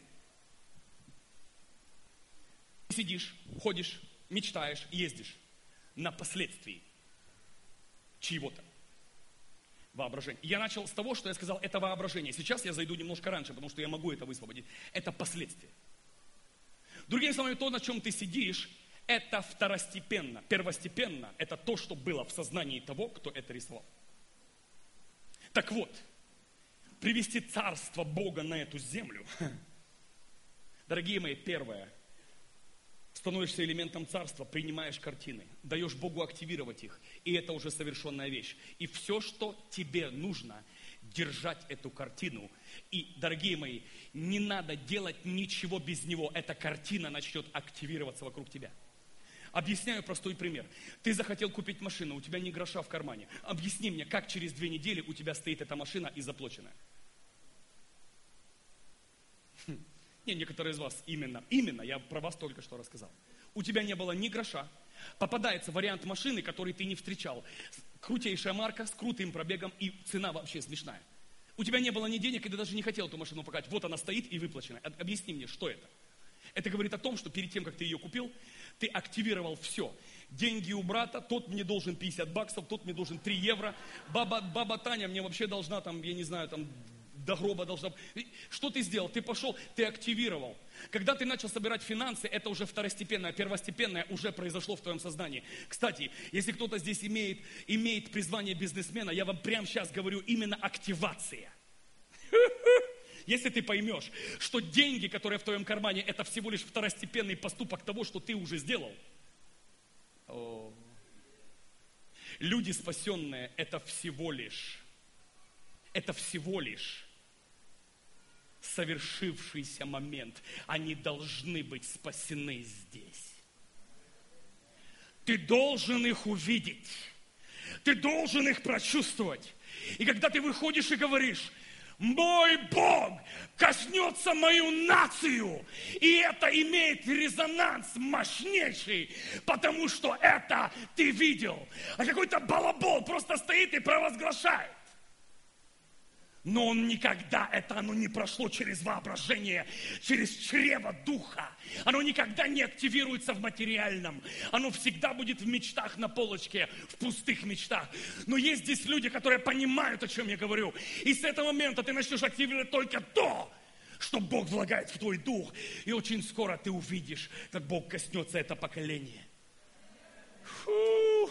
Ты сидишь, ходишь, мечтаешь, ездишь на последствии чьего-то. Воображение. Я начал с того, что я сказал, это воображение. Сейчас я зайду немножко раньше, потому что я могу это высвободить. Это последствия. Другими словами, то, на чем ты сидишь, это второстепенно. Первостепенно – это то, что было в сознании того, кто это рисовал. Так вот, привести царство Бога на эту землю, дорогие мои, первое, становишься элементом царства, принимаешь картины, даешь Богу активировать их, и это уже совершенная вещь. И все, что тебе нужно, держать эту картину. И, дорогие мои, не надо делать ничего без него. Эта картина начнет активироваться вокруг тебя. Объясняю простой пример. Ты захотел купить машину, у тебя ни гроша в кармане. Объясни мне, как через 2 недели у тебя стоит эта машина и заплаченная. Не, некоторые из вас именно, я про вас только что рассказал. У тебя не было ни гроша. Попадается вариант машины, который ты не встречал. Крутейшая марка, с крутым пробегом, и цена вообще смешная. У тебя не было ни денег, и ты даже не хотел эту машину покупать. Вот она стоит и выплачена. Объясни мне, что это? Это говорит о том, что перед тем, как ты ее купил, ты активировал все. Деньги у брата, тот мне должен $50, тот мне должен 3 евро. Баба Таня мне вообще должна, там, я не знаю, там, до гроба должна. Что ты сделал? Ты пошел, ты активировал. Когда ты начал собирать финансы, это уже второстепенное, первостепенное уже произошло в твоем сознании. Кстати, если кто-то здесь имеет призвание бизнесмена, я вам прямо сейчас говорю, именно активация. Если ты поймешь, что деньги, которые в твоем кармане, это всего лишь второстепенный поступок того, что ты уже сделал. Люди спасенные, это всего лишь совершившийся момент. Они должны быть спасены здесь. Ты должен их увидеть. Ты должен их прочувствовать. И когда ты выходишь и говоришь, мой Бог коснется мою нацию, и это имеет резонанс мощнейший, потому что это ты видел. А какой-то балабол просто стоит и провозглашает. Но он никогда, оно не прошло через воображение, через чрево духа. Оно никогда не активируется в материальном. Оно всегда будет в мечтах на полочке, в пустых мечтах. Но есть здесь люди, которые понимают, о чем я говорю. И с этого момента ты начнешь активировать только то, что Бог влагает в твой дух. И очень скоро ты увидишь, как Бог коснется это поколение. Фу.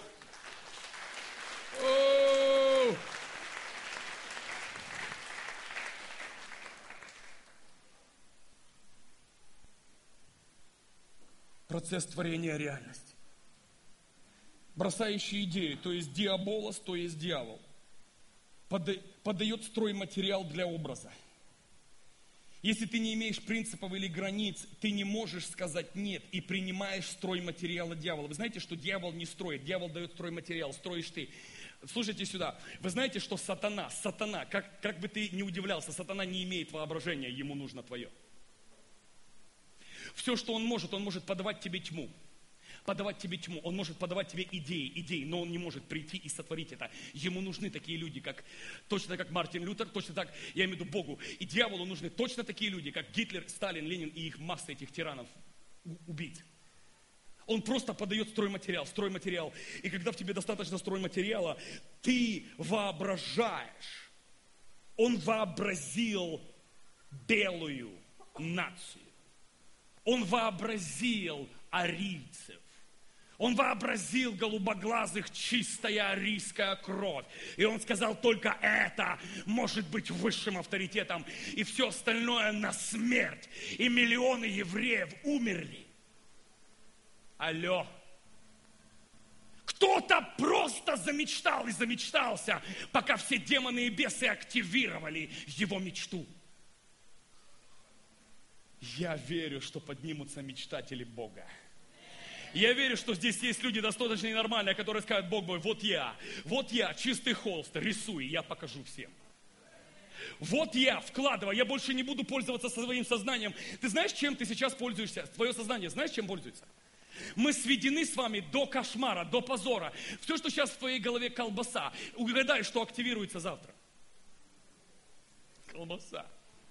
Процесс творения реальности. Бросающий идею, то есть диаболос, то есть дьявол, подает стройматериал для образа. Если ты не имеешь принципов или границ, ты не можешь сказать «нет» и принимаешь стройматериала дьявола. Вы знаете, что дьявол не строит, дьявол дает стройматериал, строишь ты. Слушайте сюда, вы знаете, что сатана, как бы ты ни удивлялся, сатана не имеет воображения, ему нужно твое. Все, что он может подавать тебе тьму. Он может подавать тебе идеи, но он не может прийти и сотворить это. Ему нужны такие люди, точно как Мартин Лютер, точно так, я имею в виду Богу. И дьяволу нужны точно такие люди, как Гитлер, Сталин, Ленин и их масса этих тиранов, убийц. Он просто подает стройматериал. И когда в тебе достаточно стройматериала, ты воображаешь. Он вообразил белую нацию. Он вообразил арийцев. Он вообразил голубоглазых, чистая арийская кровь. И он сказал, только это может быть высшим авторитетом. И все остальное на смерть. И миллионы евреев умерли. Алло. Кто-то просто замечтал и замечтался, пока все демоны и бесы активировали его мечту. Я верю, что поднимутся мечтатели Бога. Я верю, что здесь есть люди достаточно нормальные, которые скажут, Бог мой, вот я, чистый холст, рисуй, я покажу всем. Вот я вкладываю, я больше не буду пользоваться своим сознанием. Ты знаешь, чем ты сейчас пользуешься? Твое сознание, знаешь, чем пользуется? Мы сведены с вами до кошмара, до позора. Все, что сейчас в твоей голове колбаса, угадай, что активируется завтра. Колбаса.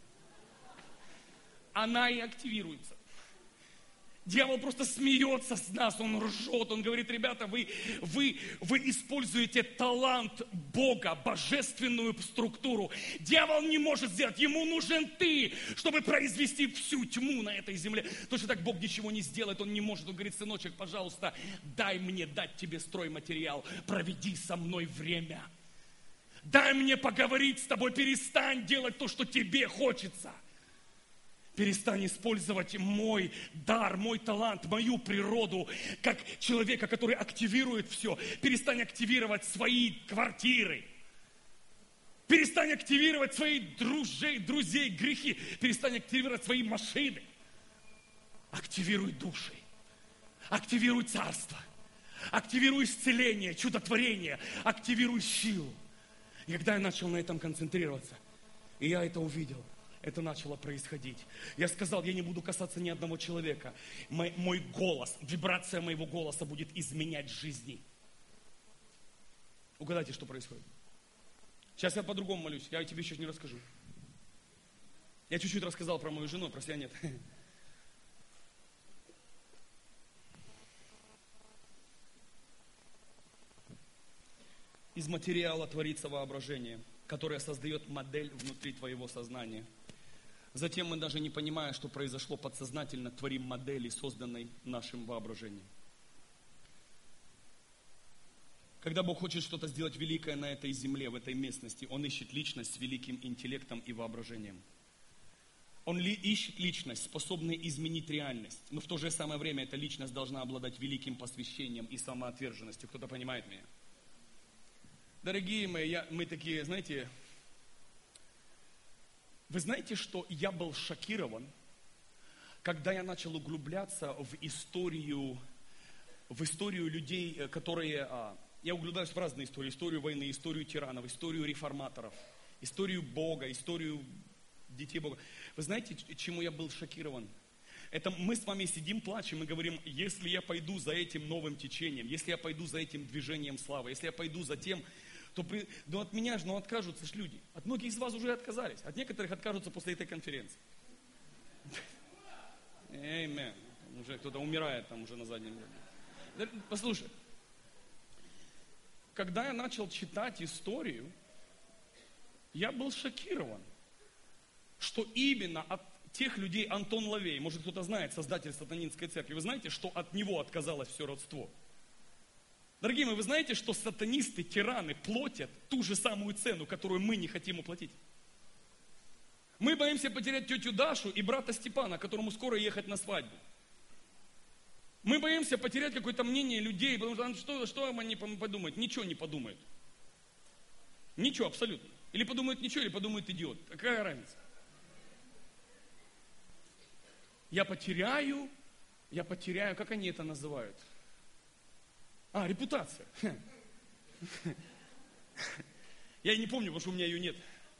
Она и активируется. Дьявол просто смеется с нас, он ржет, он говорит: ребята, вы используете талант Бога, божественную структуру. Дьявол не может сделать, ему нужен ты, чтобы произвести всю тьму на этой земле. Точно так Бог ничего не сделает, он не может. Он говорит: сыночек, пожалуйста, дай мне дать тебе стройматериал, проведи со мной время. Дай мне поговорить с тобой, перестань делать то, что тебе хочется. Перестань использовать мой дар, мой талант, мою природу, как человека, который активирует все. Перестань активировать свои квартиры. Перестань активировать своих друзей, грехи. Перестань активировать свои машины. Активируй души. Активируй царство. Активируй исцеление, чудотворение. Активируй силу. И когда я начал на этом концентрироваться, и я это увидел, это начало происходить. Я сказал: я не буду касаться ни одного человека. Мой голос, вибрация моего голоса будет изменять жизни. Угадайте, что происходит. Сейчас я по-другому молюсь, я тебе еще не расскажу. Я чуть-чуть рассказал про мою жену, про себя нет. Из материала творится воображение, которое создает модель внутри твоего сознания. Затем мы, даже не понимая, что произошло, подсознательно творим модели, созданной нашим воображением. Когда Бог хочет что-то сделать великое на этой земле, в этой местности, Он ищет личность с великим интеллектом и воображением. Он ищет личность, способную изменить реальность. Но в то же самое время эта личность должна обладать великим посвящением и самоотверженностью. Кто-то понимает меня? Дорогие мои, мы такие, знаете... Вы знаете, что я был шокирован, когда я начал углубляться в историю людей, которые... Я углубляюсь в разные истории. Историю войны, историю тиранов, историю реформаторов, историю Бога, историю детей Бога. Вы знаете, чему я был шокирован? Это мы с вами сидим, плачем и говорим: если я пойду за этим новым течением, если я пойду за этим движением славы, если я пойду за тем... то от меня же откажутся ж люди. От многих из вас уже отказались. От некоторых откажутся после этой конференции. Аминь. Уже кто-то умирает там уже на заднем ряду. Послушай. Когда я начал читать историю, я был шокирован, что именно от тех людей Антон Лавей, может кто-то знает, создатель сатанинской церкви, вы знаете, что от него отказалось все родство? Дорогие мои, вы знаете, что сатанисты, тираны платят ту же самую цену, которую мы не хотим уплатить? Мы боимся потерять тетю Дашу и брата Степана, которому скоро ехать на свадьбу. Мы боимся потерять какое-то мнение людей, потому что они подумают? Ничего не подумают. Ничего абсолютно. Или подумают ничего, или подумают идиот. Какая разница? Я потеряю, как они это называют? Репутация. Я и не помню, потому что у меня ее нет.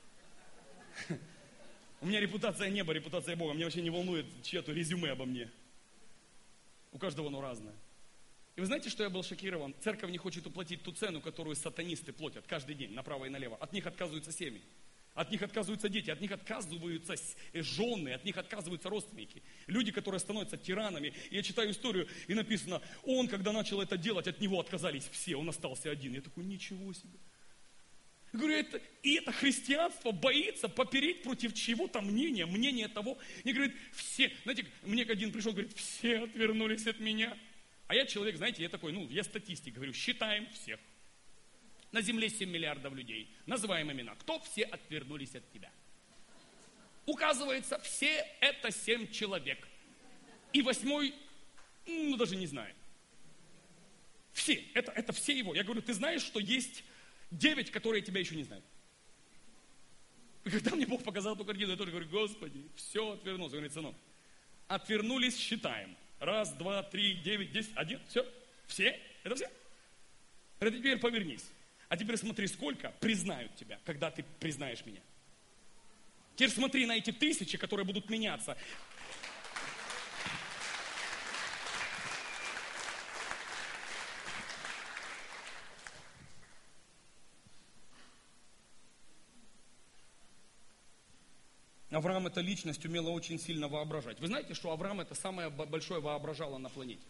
У меня репутация неба, репутация Бога. Меня вообще не волнует чье-то резюме обо мне. У каждого оно разное. И вы знаете, что я был шокирован? Церковь не хочет уплатить ту цену, которую сатанисты платят каждый день, направо и налево. От них отказываются семьи. От них отказываются дети, от них отказываются жены, от них отказываются родственники. Люди, которые становятся тиранами. И я читаю историю, и написано: он, когда начал это делать, от него отказались все, он остался один. Я такой: ничего себе. Я говорю, это христианство боится попереть против чего-то мнения того. И говорит, все, знаете, мне один пришел, говорит: все отвернулись от меня. А я человек, знаете, я такой, я статистик, говорю, считаем всех. На земле 7 миллиардов людей. Называем имена. Кто все отвернулись от тебя? Указывается, все это 7 человек. И 8-й, даже не знаю. Все, это все его. Я говорю, ты знаешь, что есть 9, которые тебя еще не знают? И когда мне Бог показал эту картину, я тоже говорю: Господи, все отвернулся. Он говорит: сынок, отвернулись, считаем. 1, 2, 3, 9, 10, 1, все? Это все? Это теперь повернись. А теперь смотри, сколько признают тебя, когда ты признаешь меня. Теперь смотри на эти 1000, которые будут меняться. Авраам эта личность умела очень сильно воображать. Вы знаете, что Авраам это самое большое воображало на планете?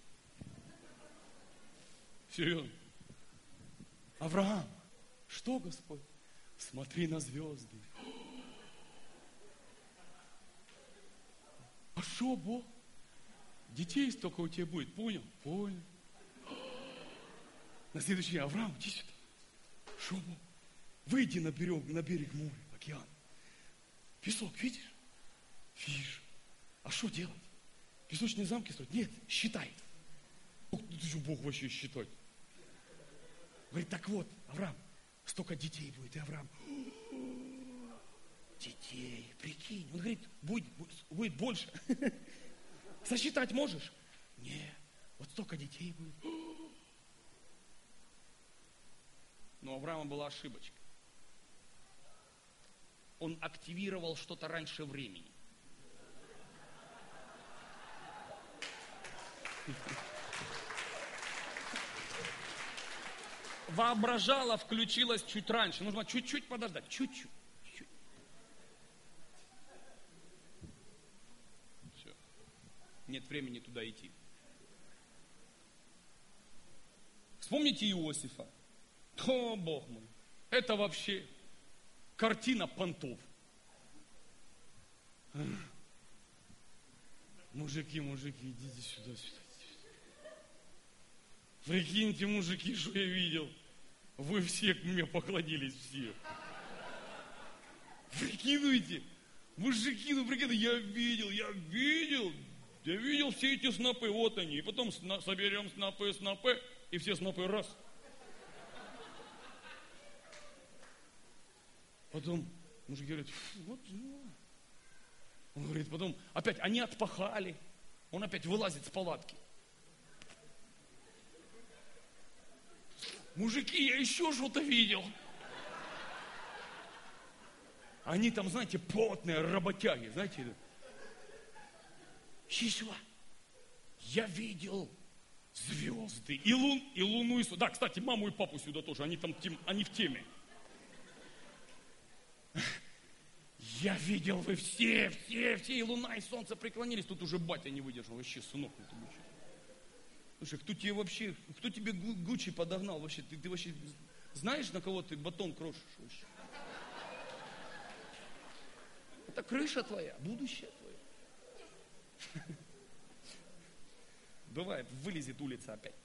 Серьезно? Авраам, что, Господь? Смотри на звезды. А что, Бог? Детей столько у тебя будет, понял? Понял. На следующий день, Авраам, иди сюда. Что, Бог? Выйди на берег моря, океан. Песок, видишь? Видишь. А что делать? Песочные замки строить? Нет, считай. Бог вообще считать. Говорит, так вот, Авраам, столько детей будет. И Авраам, детей, прикинь. Он говорит, будет больше. Сосчитать можешь? Нет, вот столько детей будет. Но у Авраама была ошибочка. Он активировал что-то раньше времени. Воображала, включилась чуть раньше. Нужно чуть-чуть подождать. Чуть-чуть. Все. Нет времени туда идти. Вспомните Иосифа. О, Бог мой. Это вообще картина понтов. Мужики, идите сюда. Прикиньте, мужики, что я видел. Вы все к мне поклонились, все. Прикидывайте. Мужики, прикидывайте, я видел все эти снопы, вот они. И потом соберем снопы, и все снопы раз. Потом мужики говорят, вот жена. Он говорит, потом опять они отпахали. Он опять вылазит с палатки. Мужики, я еще что-то видел. Они там, знаете, потные работяги, знаете. Еще. Я видел звезды и луну. Да, кстати, маму и папу сюда тоже, они в теме. Я видел, вы все, и луна, и солнце преклонились. Тут уже батя не выдержал, вообще, сынок. Слушай, кто тебе Гуччи подогнал вообще? Ты вообще знаешь, на кого ты батон крошишь вообще? Это крыша твоя, будущее твое. Бывает, вылезет улица опять.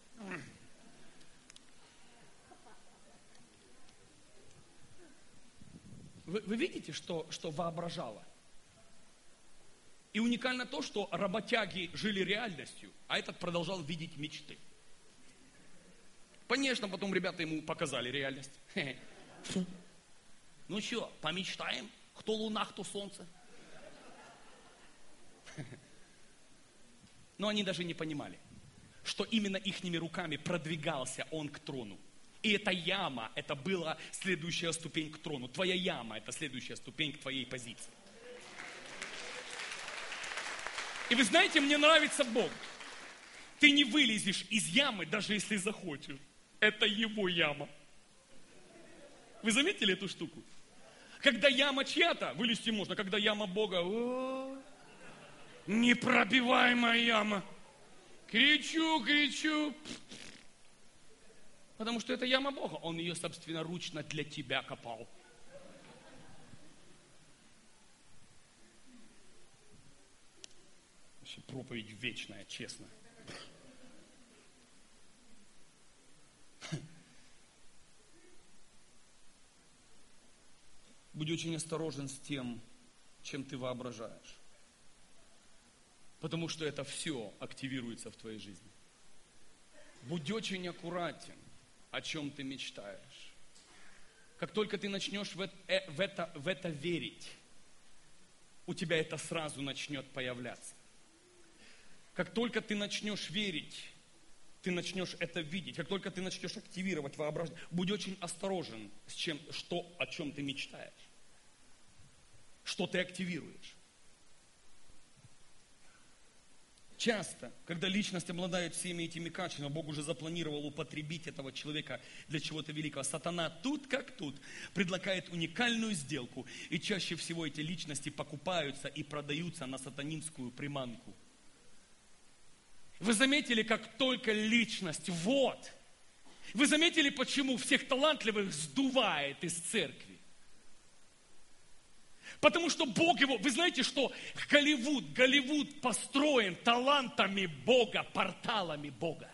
Вы видите, что воображала? И уникально то, что работяги жили реальностью, а этот продолжал видеть мечты. Конечно, потом ребята ему показали реальность. Ну что, помечтаем? Кто луна, кто солнце? Но они даже не понимали, что именно ихними руками продвигался он к трону. И эта яма, это была следующая ступень к трону. Твоя яма, это следующая ступень к твоей позиции. И вы знаете, мне нравится Бог. Ты не вылезешь из ямы, даже если захочешь. Это его яма. Вы заметили эту штуку? Когда яма чья-то, вылезти можно. Когда яма Бога, непробиваемая яма. Кричу. Потому что это яма Бога. Он ее собственноручно для тебя копал. Вообще проповедь вечная, честно. Будь очень осторожен с тем, чем ты воображаешь. Потому что это все активируется в твоей жизни. Будь очень аккуратен, о чем ты мечтаешь. Как только ты начнешь в это верить, у тебя это сразу начнет появляться. Как только ты начнешь верить, ты начнешь это видеть. Как только ты начнешь активировать воображение, будь очень осторожен о чем ты мечтаешь. Что ты активируешь. Часто, когда личность обладает всеми этими качествами, Бог уже запланировал употребить этого человека для чего-то великого. Сатана тут как тут предлагает уникальную сделку, и чаще всего эти личности покупаются и продаются на сатанинскую приманку. Вы заметили, как только личность, вы заметили, почему всех талантливых сдувает из церкви? Потому что Бог его, вы знаете, что Голливуд построен талантами Бога, порталами Бога.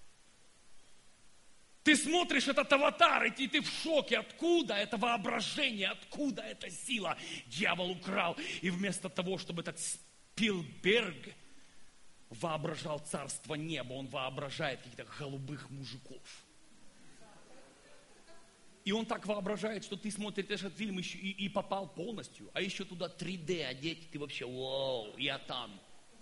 Ты смотришь этот аватар, и ты в шоке, откуда это воображение, откуда эта сила. Дьявол украл, и вместо того, чтобы этот Спилберг воображал царство неба, он воображает каких-то голубых мужиков. И он так воображает, что ты смотришь этот фильм и попал полностью, а еще туда 3D одеть, ты вообще, вау, я там.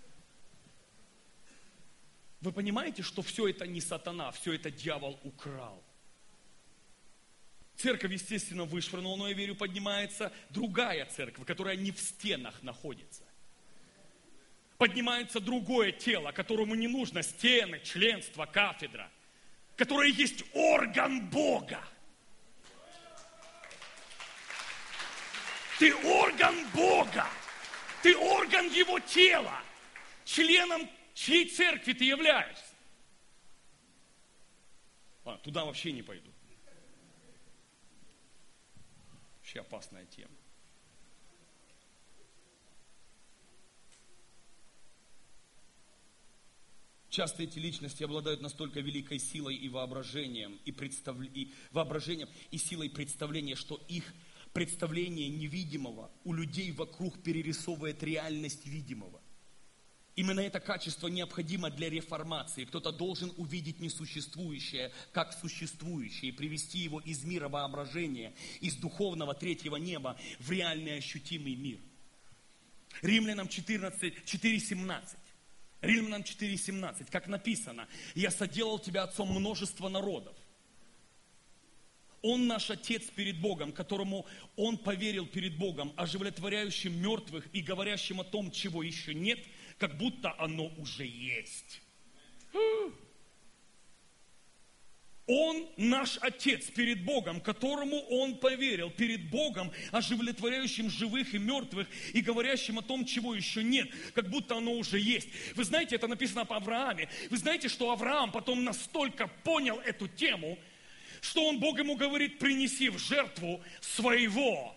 Вы понимаете, что все это не сатана, все это дьявол украл. Церковь, естественно, вышвырнула, но я верю, поднимается другая церковь, которая не в стенах находится. Поднимается другое тело, которому не нужно стены, членство, кафедра, которое есть орган Бога. Ты орган Бога. Ты орган Его тела. Членом чьей церкви ты являешься? Туда вообще не пойду. Вообще опасная тема. Часто эти личности обладают настолько великой силой и воображением, и силой представления, что их представление невидимого у людей вокруг перерисовывает реальность видимого. Именно это качество необходимо для реформации. Кто-то должен увидеть несуществующее как существующее и привести его из мира воображения, из духовного третьего неба в реальный ощутимый мир. Римлянам 4:17. Римлянам 4:17, как написано: «Я соделал тебя отцом множества народов». Он наш Отец перед Богом, которому Он поверил перед Богом, оживотворяющим мертвых и говорящим о том, чего еще нет, как будто оно уже есть. Он наш Отец перед Богом, которому Он поверил перед Богом, оживотворяющим живых и мертвых и говорящим о том, чего еще нет, как будто оно уже есть. Вы знаете, это написано об Аврааме. Вы знаете, что Авраам потом настолько понял эту тему, что он, Бог ему говорит: принеси в жертву своего.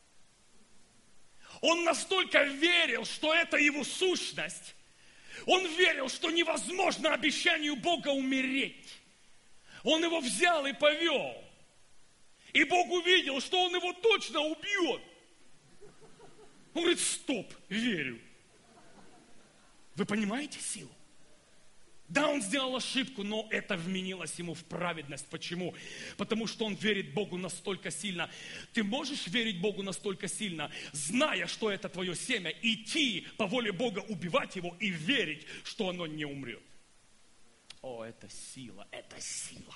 Он настолько верил, что это его сущность. Он верил, что невозможно обещанию Бога умереть. Он его взял и повел. И Бог увидел, что он его точно убьет. Он говорит: стоп, верю. Вы понимаете силу? Да, он сделал ошибку, но это вменилось ему в праведность. Почему? Потому что он верит Богу настолько сильно. Ты можешь верить Богу настолько сильно, зная, что это твое семя, идти по воле Бога, убивать его и верить, что оно не умрет. О, это сила, это сила.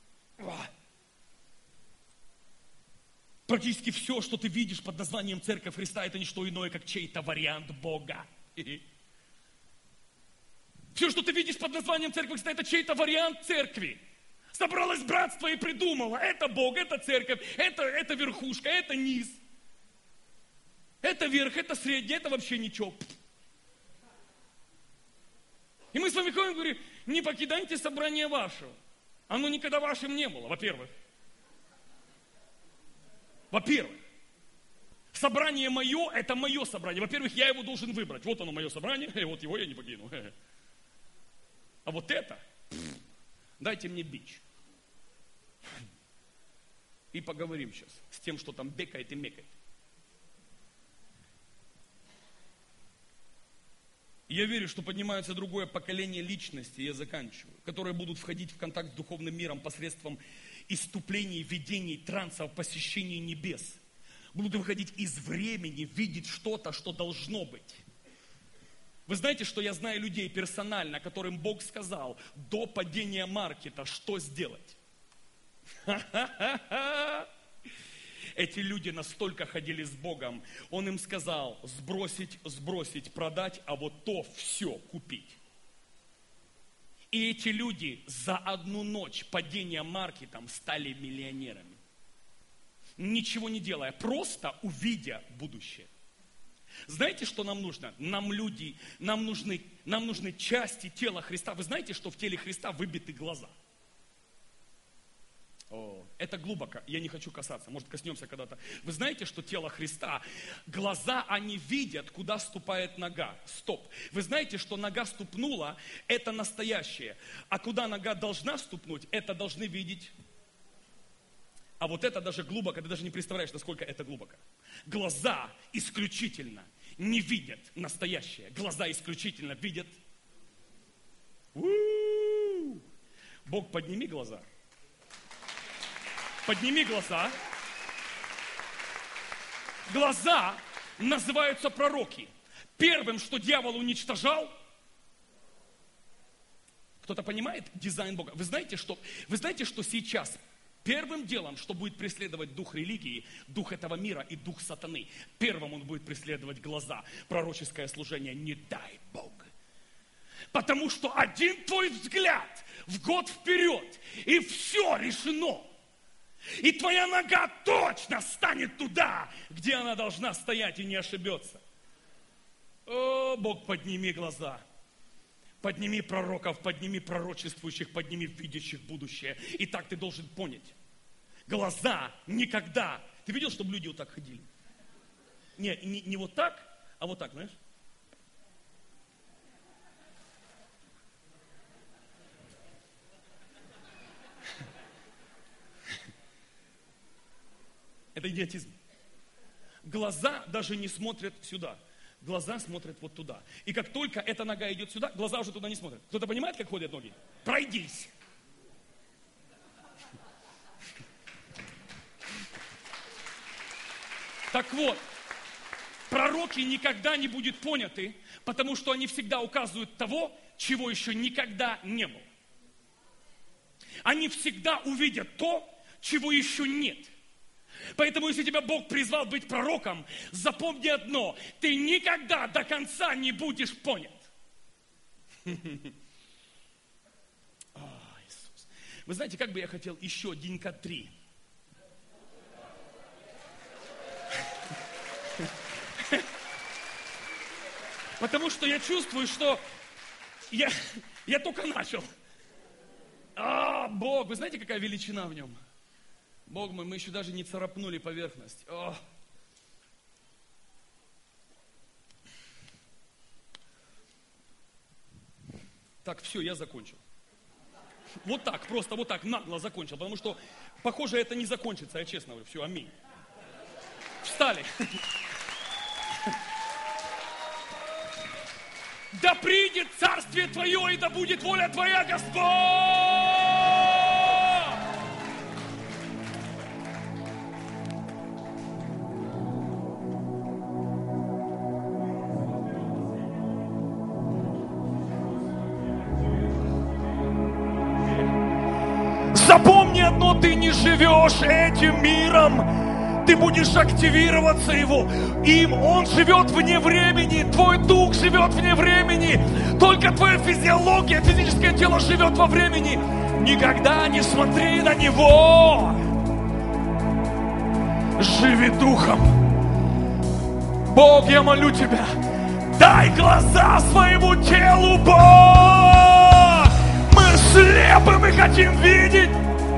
Практически все, что ты видишь под названием Церковь Христа, это не что иное, как чей-то вариант Бога. Все, что ты видишь под названием Церковь Христа, это чей-то вариант церкви. Собралось братство и придумало: это Бог, это церковь, это верхушка, это низ. Это верх, это средний, это вообще ничего. И мы с вами ходим и говорим: не покидайте собрание вашего. Оно никогда вашим не было, во-первых. Во-первых. Собрание мое, это мое собрание. Во-первых, я его должен выбрать. Вот оно, мое собрание, и вот его я не покину. А вот это, дайте мне бич. И поговорим сейчас с тем, что там бекает и мекает. Я верю, что поднимается другое поколение личностей, я заканчиваю, которые будут входить в контакт с духовным миром посредством исступлений, видений, трансов, посещений небес. Будут выходить из времени, видеть что-то, что должно быть. Вы знаете, что я знаю людей персонально, которым Бог сказал до падения маркета, что сделать? Эти люди настолько ходили с Богом, Он им сказал: сбросить, продать, а вот то все купить. И эти люди за одну ночь падения марки там стали миллионерами. Ничего не делая, просто увидя будущее. Знаете, что нам нужно? Нам нужны части тела Христа. Вы знаете, что в теле Христа выбиты глаза? Это глубоко, я не хочу касаться, может коснемся когда-то. Вы знаете, что тело Христа, глаза, они видят, куда ступает нога. Стоп. Вы знаете, что нога ступнула, это настоящее. А куда нога должна ступнуть, это должны видеть. А вот это даже глубоко, ты даже не представляешь, насколько это глубоко. Глаза исключительно не видят настоящее. Глаза исключительно видят. Бог, подними глаза. Подними глаза. Глаза называются пророки. Первым, что дьявол уничтожал, кто-то понимает дизайн Бога? Вы знаете, что сейчас первым делом, что будет преследовать дух религии, дух этого мира и дух сатаны, первым он будет преследовать глаза, пророческое служение, не дай Бог. Потому что один твой взгляд в год вперед, и все решено. И твоя нога точно станет туда, где она должна стоять и не ошибется. О, Бог, подними глаза. Подними пророков, подними пророчествующих, подними видящих будущее. И так ты должен понять. Глаза никогда. Ты видел, чтобы люди вот так ходили? Не вот так, а вот так, знаешь? Это идиотизм. Глаза даже не смотрят сюда. Глаза смотрят вот туда. И как только эта нога идет сюда, глаза уже туда не смотрят. Кто-то понимает, как ходят ноги? Пройдись. Так вот, пророки никогда не будут поняты, потому что они всегда указывают того, чего еще никогда не было. Они всегда увидят то, чего еще нет. Поэтому, если тебя Бог призвал быть пророком, запомни одно, ты никогда до конца не будешь понят. Иисус. Вы знаете, как бы я хотел еще денька 3. Потому что я чувствую, что я только начал. Бог, вы знаете, какая величина в нем? Бог мой, мы еще даже не царапнули поверхность. Так, все, я закончил. Вот так, просто вот так, нагло закончил. Потому что, похоже, это не закончится, я честно говорю. Все, аминь. Встали. Да придет царствие Твое, и да будет воля Твоя, Господь! Запомни одно, ты не живешь этим миром, ты будешь активироваться им. Он живет вне времени, твой дух живет вне времени, только твоя физиология, физическое тело живет во времени. Никогда не смотри на него. Живи духом. Бог, я молю тебя, дай глаза своему телу, Бог. Мы слепы, мы хотим видеть.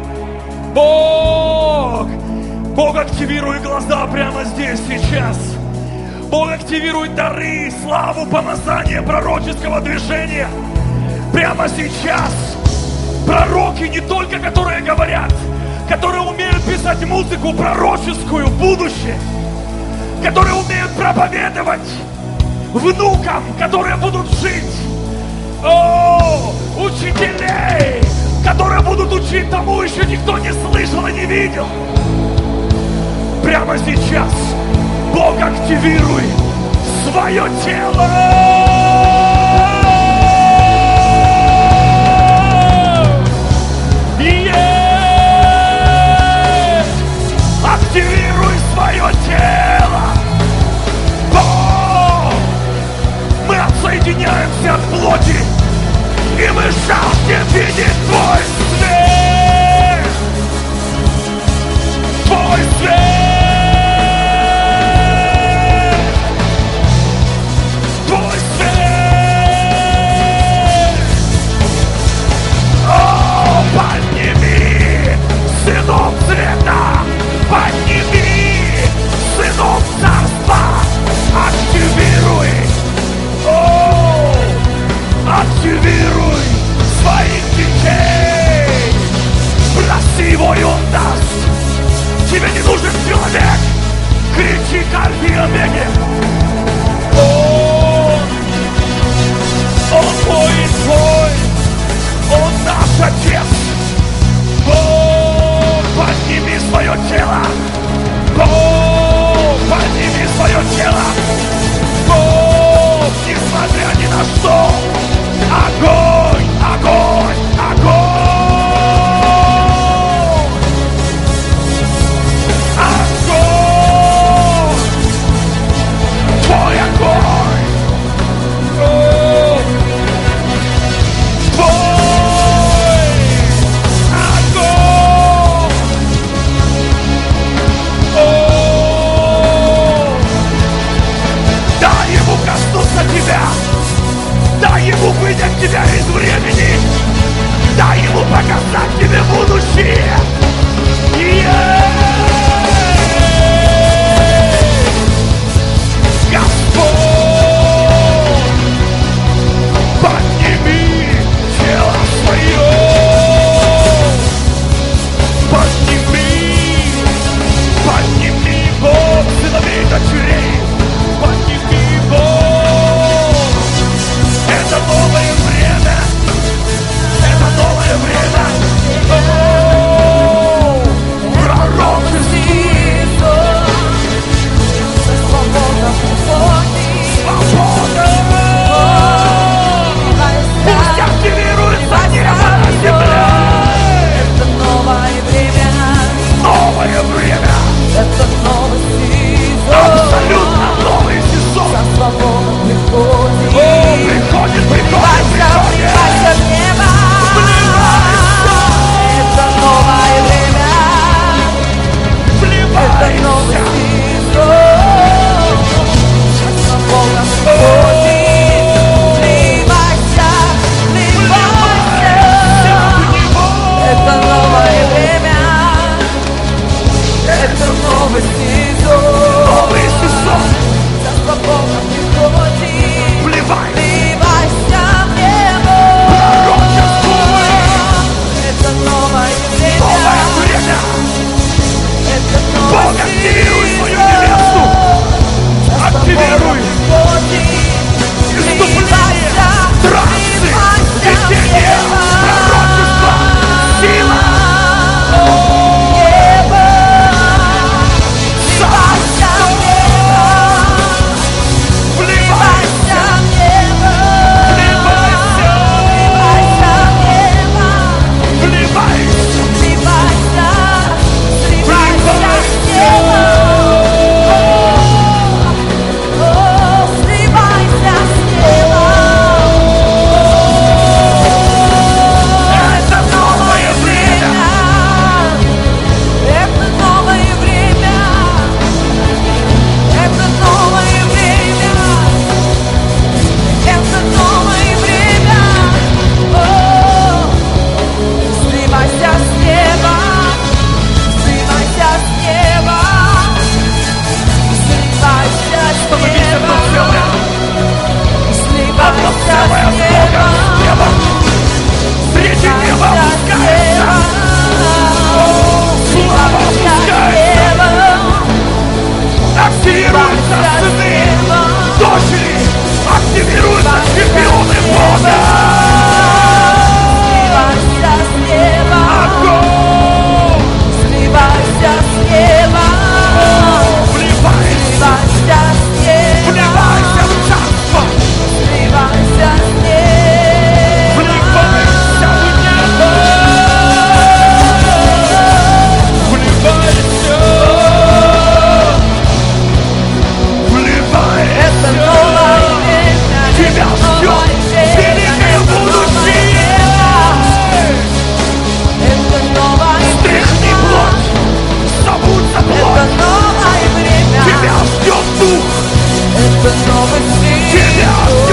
Бог, активируй глаза прямо здесь, сейчас. Бог, активируй дары, славу, помазание пророческого движения. Прямо сейчас. Пророки не только, которые говорят, которые умеют писать музыку пророческую, будущее, которые умеют проповедовать внукам, которые будут жить. Учителей, которые будут учить тому, еще никто не слышал и не видел. Прямо сейчас, Бог, активируй свое тело. Активируй свое тело. Мы отсоединяемся от плоти, и мы жаждем Альфа и Омеги. Он мой и твой, Он наш Отец. О, подними свое тело. О, подними свое тело. О, несмотря ни на что. Огонь, огонь, огонь. Огонь. Твой огонь. О, твой огонь. О, дай ему коснуться тебя. Дай ему вынять тебя из времени. Дай ему показать тебе будущее. Господь, подними тело свое. Подними, подними его, сыновей и дочерей. Подними его. Это новое время. Это новое время. Пророчество. Свобода. Пусть активируется небо на земле. Это новое время. Новое время. Это новый сезон. Абсолютно новый сезон. Вся свобода приходит. О, приходит. Вливайся в небо. Это новое время. Это новый сезон. Вся свобода приходит. Вливайся, вливайся. Это новое время. Это новый сезон. Новый сезон. Вся свобода приходит. Вливайся. Вливайся в небо. Это новое время. Новое время. Это Бог, новый активируй свою сезон. невесту. Вся свобода Активируй. приходит. Исступление, трансы, видение, пророчество, сила. Небо. Царство. Вливайся в небо. Вливайся. Вливайся в небо. Вливайся. Вливайся, Вливайся. вливайся в небо. О, вливайся в небо. Это новое время. Это новое время. Это новое время. Это новое время. О, сливайся с неба. Сливайся с неба. Сливайся с Становись одно неба. целое. Одно Сливайся целое с с неба. Богом, с небом. Третье небо опускается. Слава опускается. Активируются сыны, дочери. Активируются чемпионы Бога. Сливайся с неба. Огонь. Сливайся с неба. Вливайся. Сливайся с неба. Вливайся в царство. Сливайся с неба. Вливайся в небо. Вливайся. Вливайся. Это новое время. Тебя Это ждет новое время. великое Это будущее. Это новое Стряхни плоть, забудь за Это плоть. новое время. Тебя ждет дух. Это новый Тебя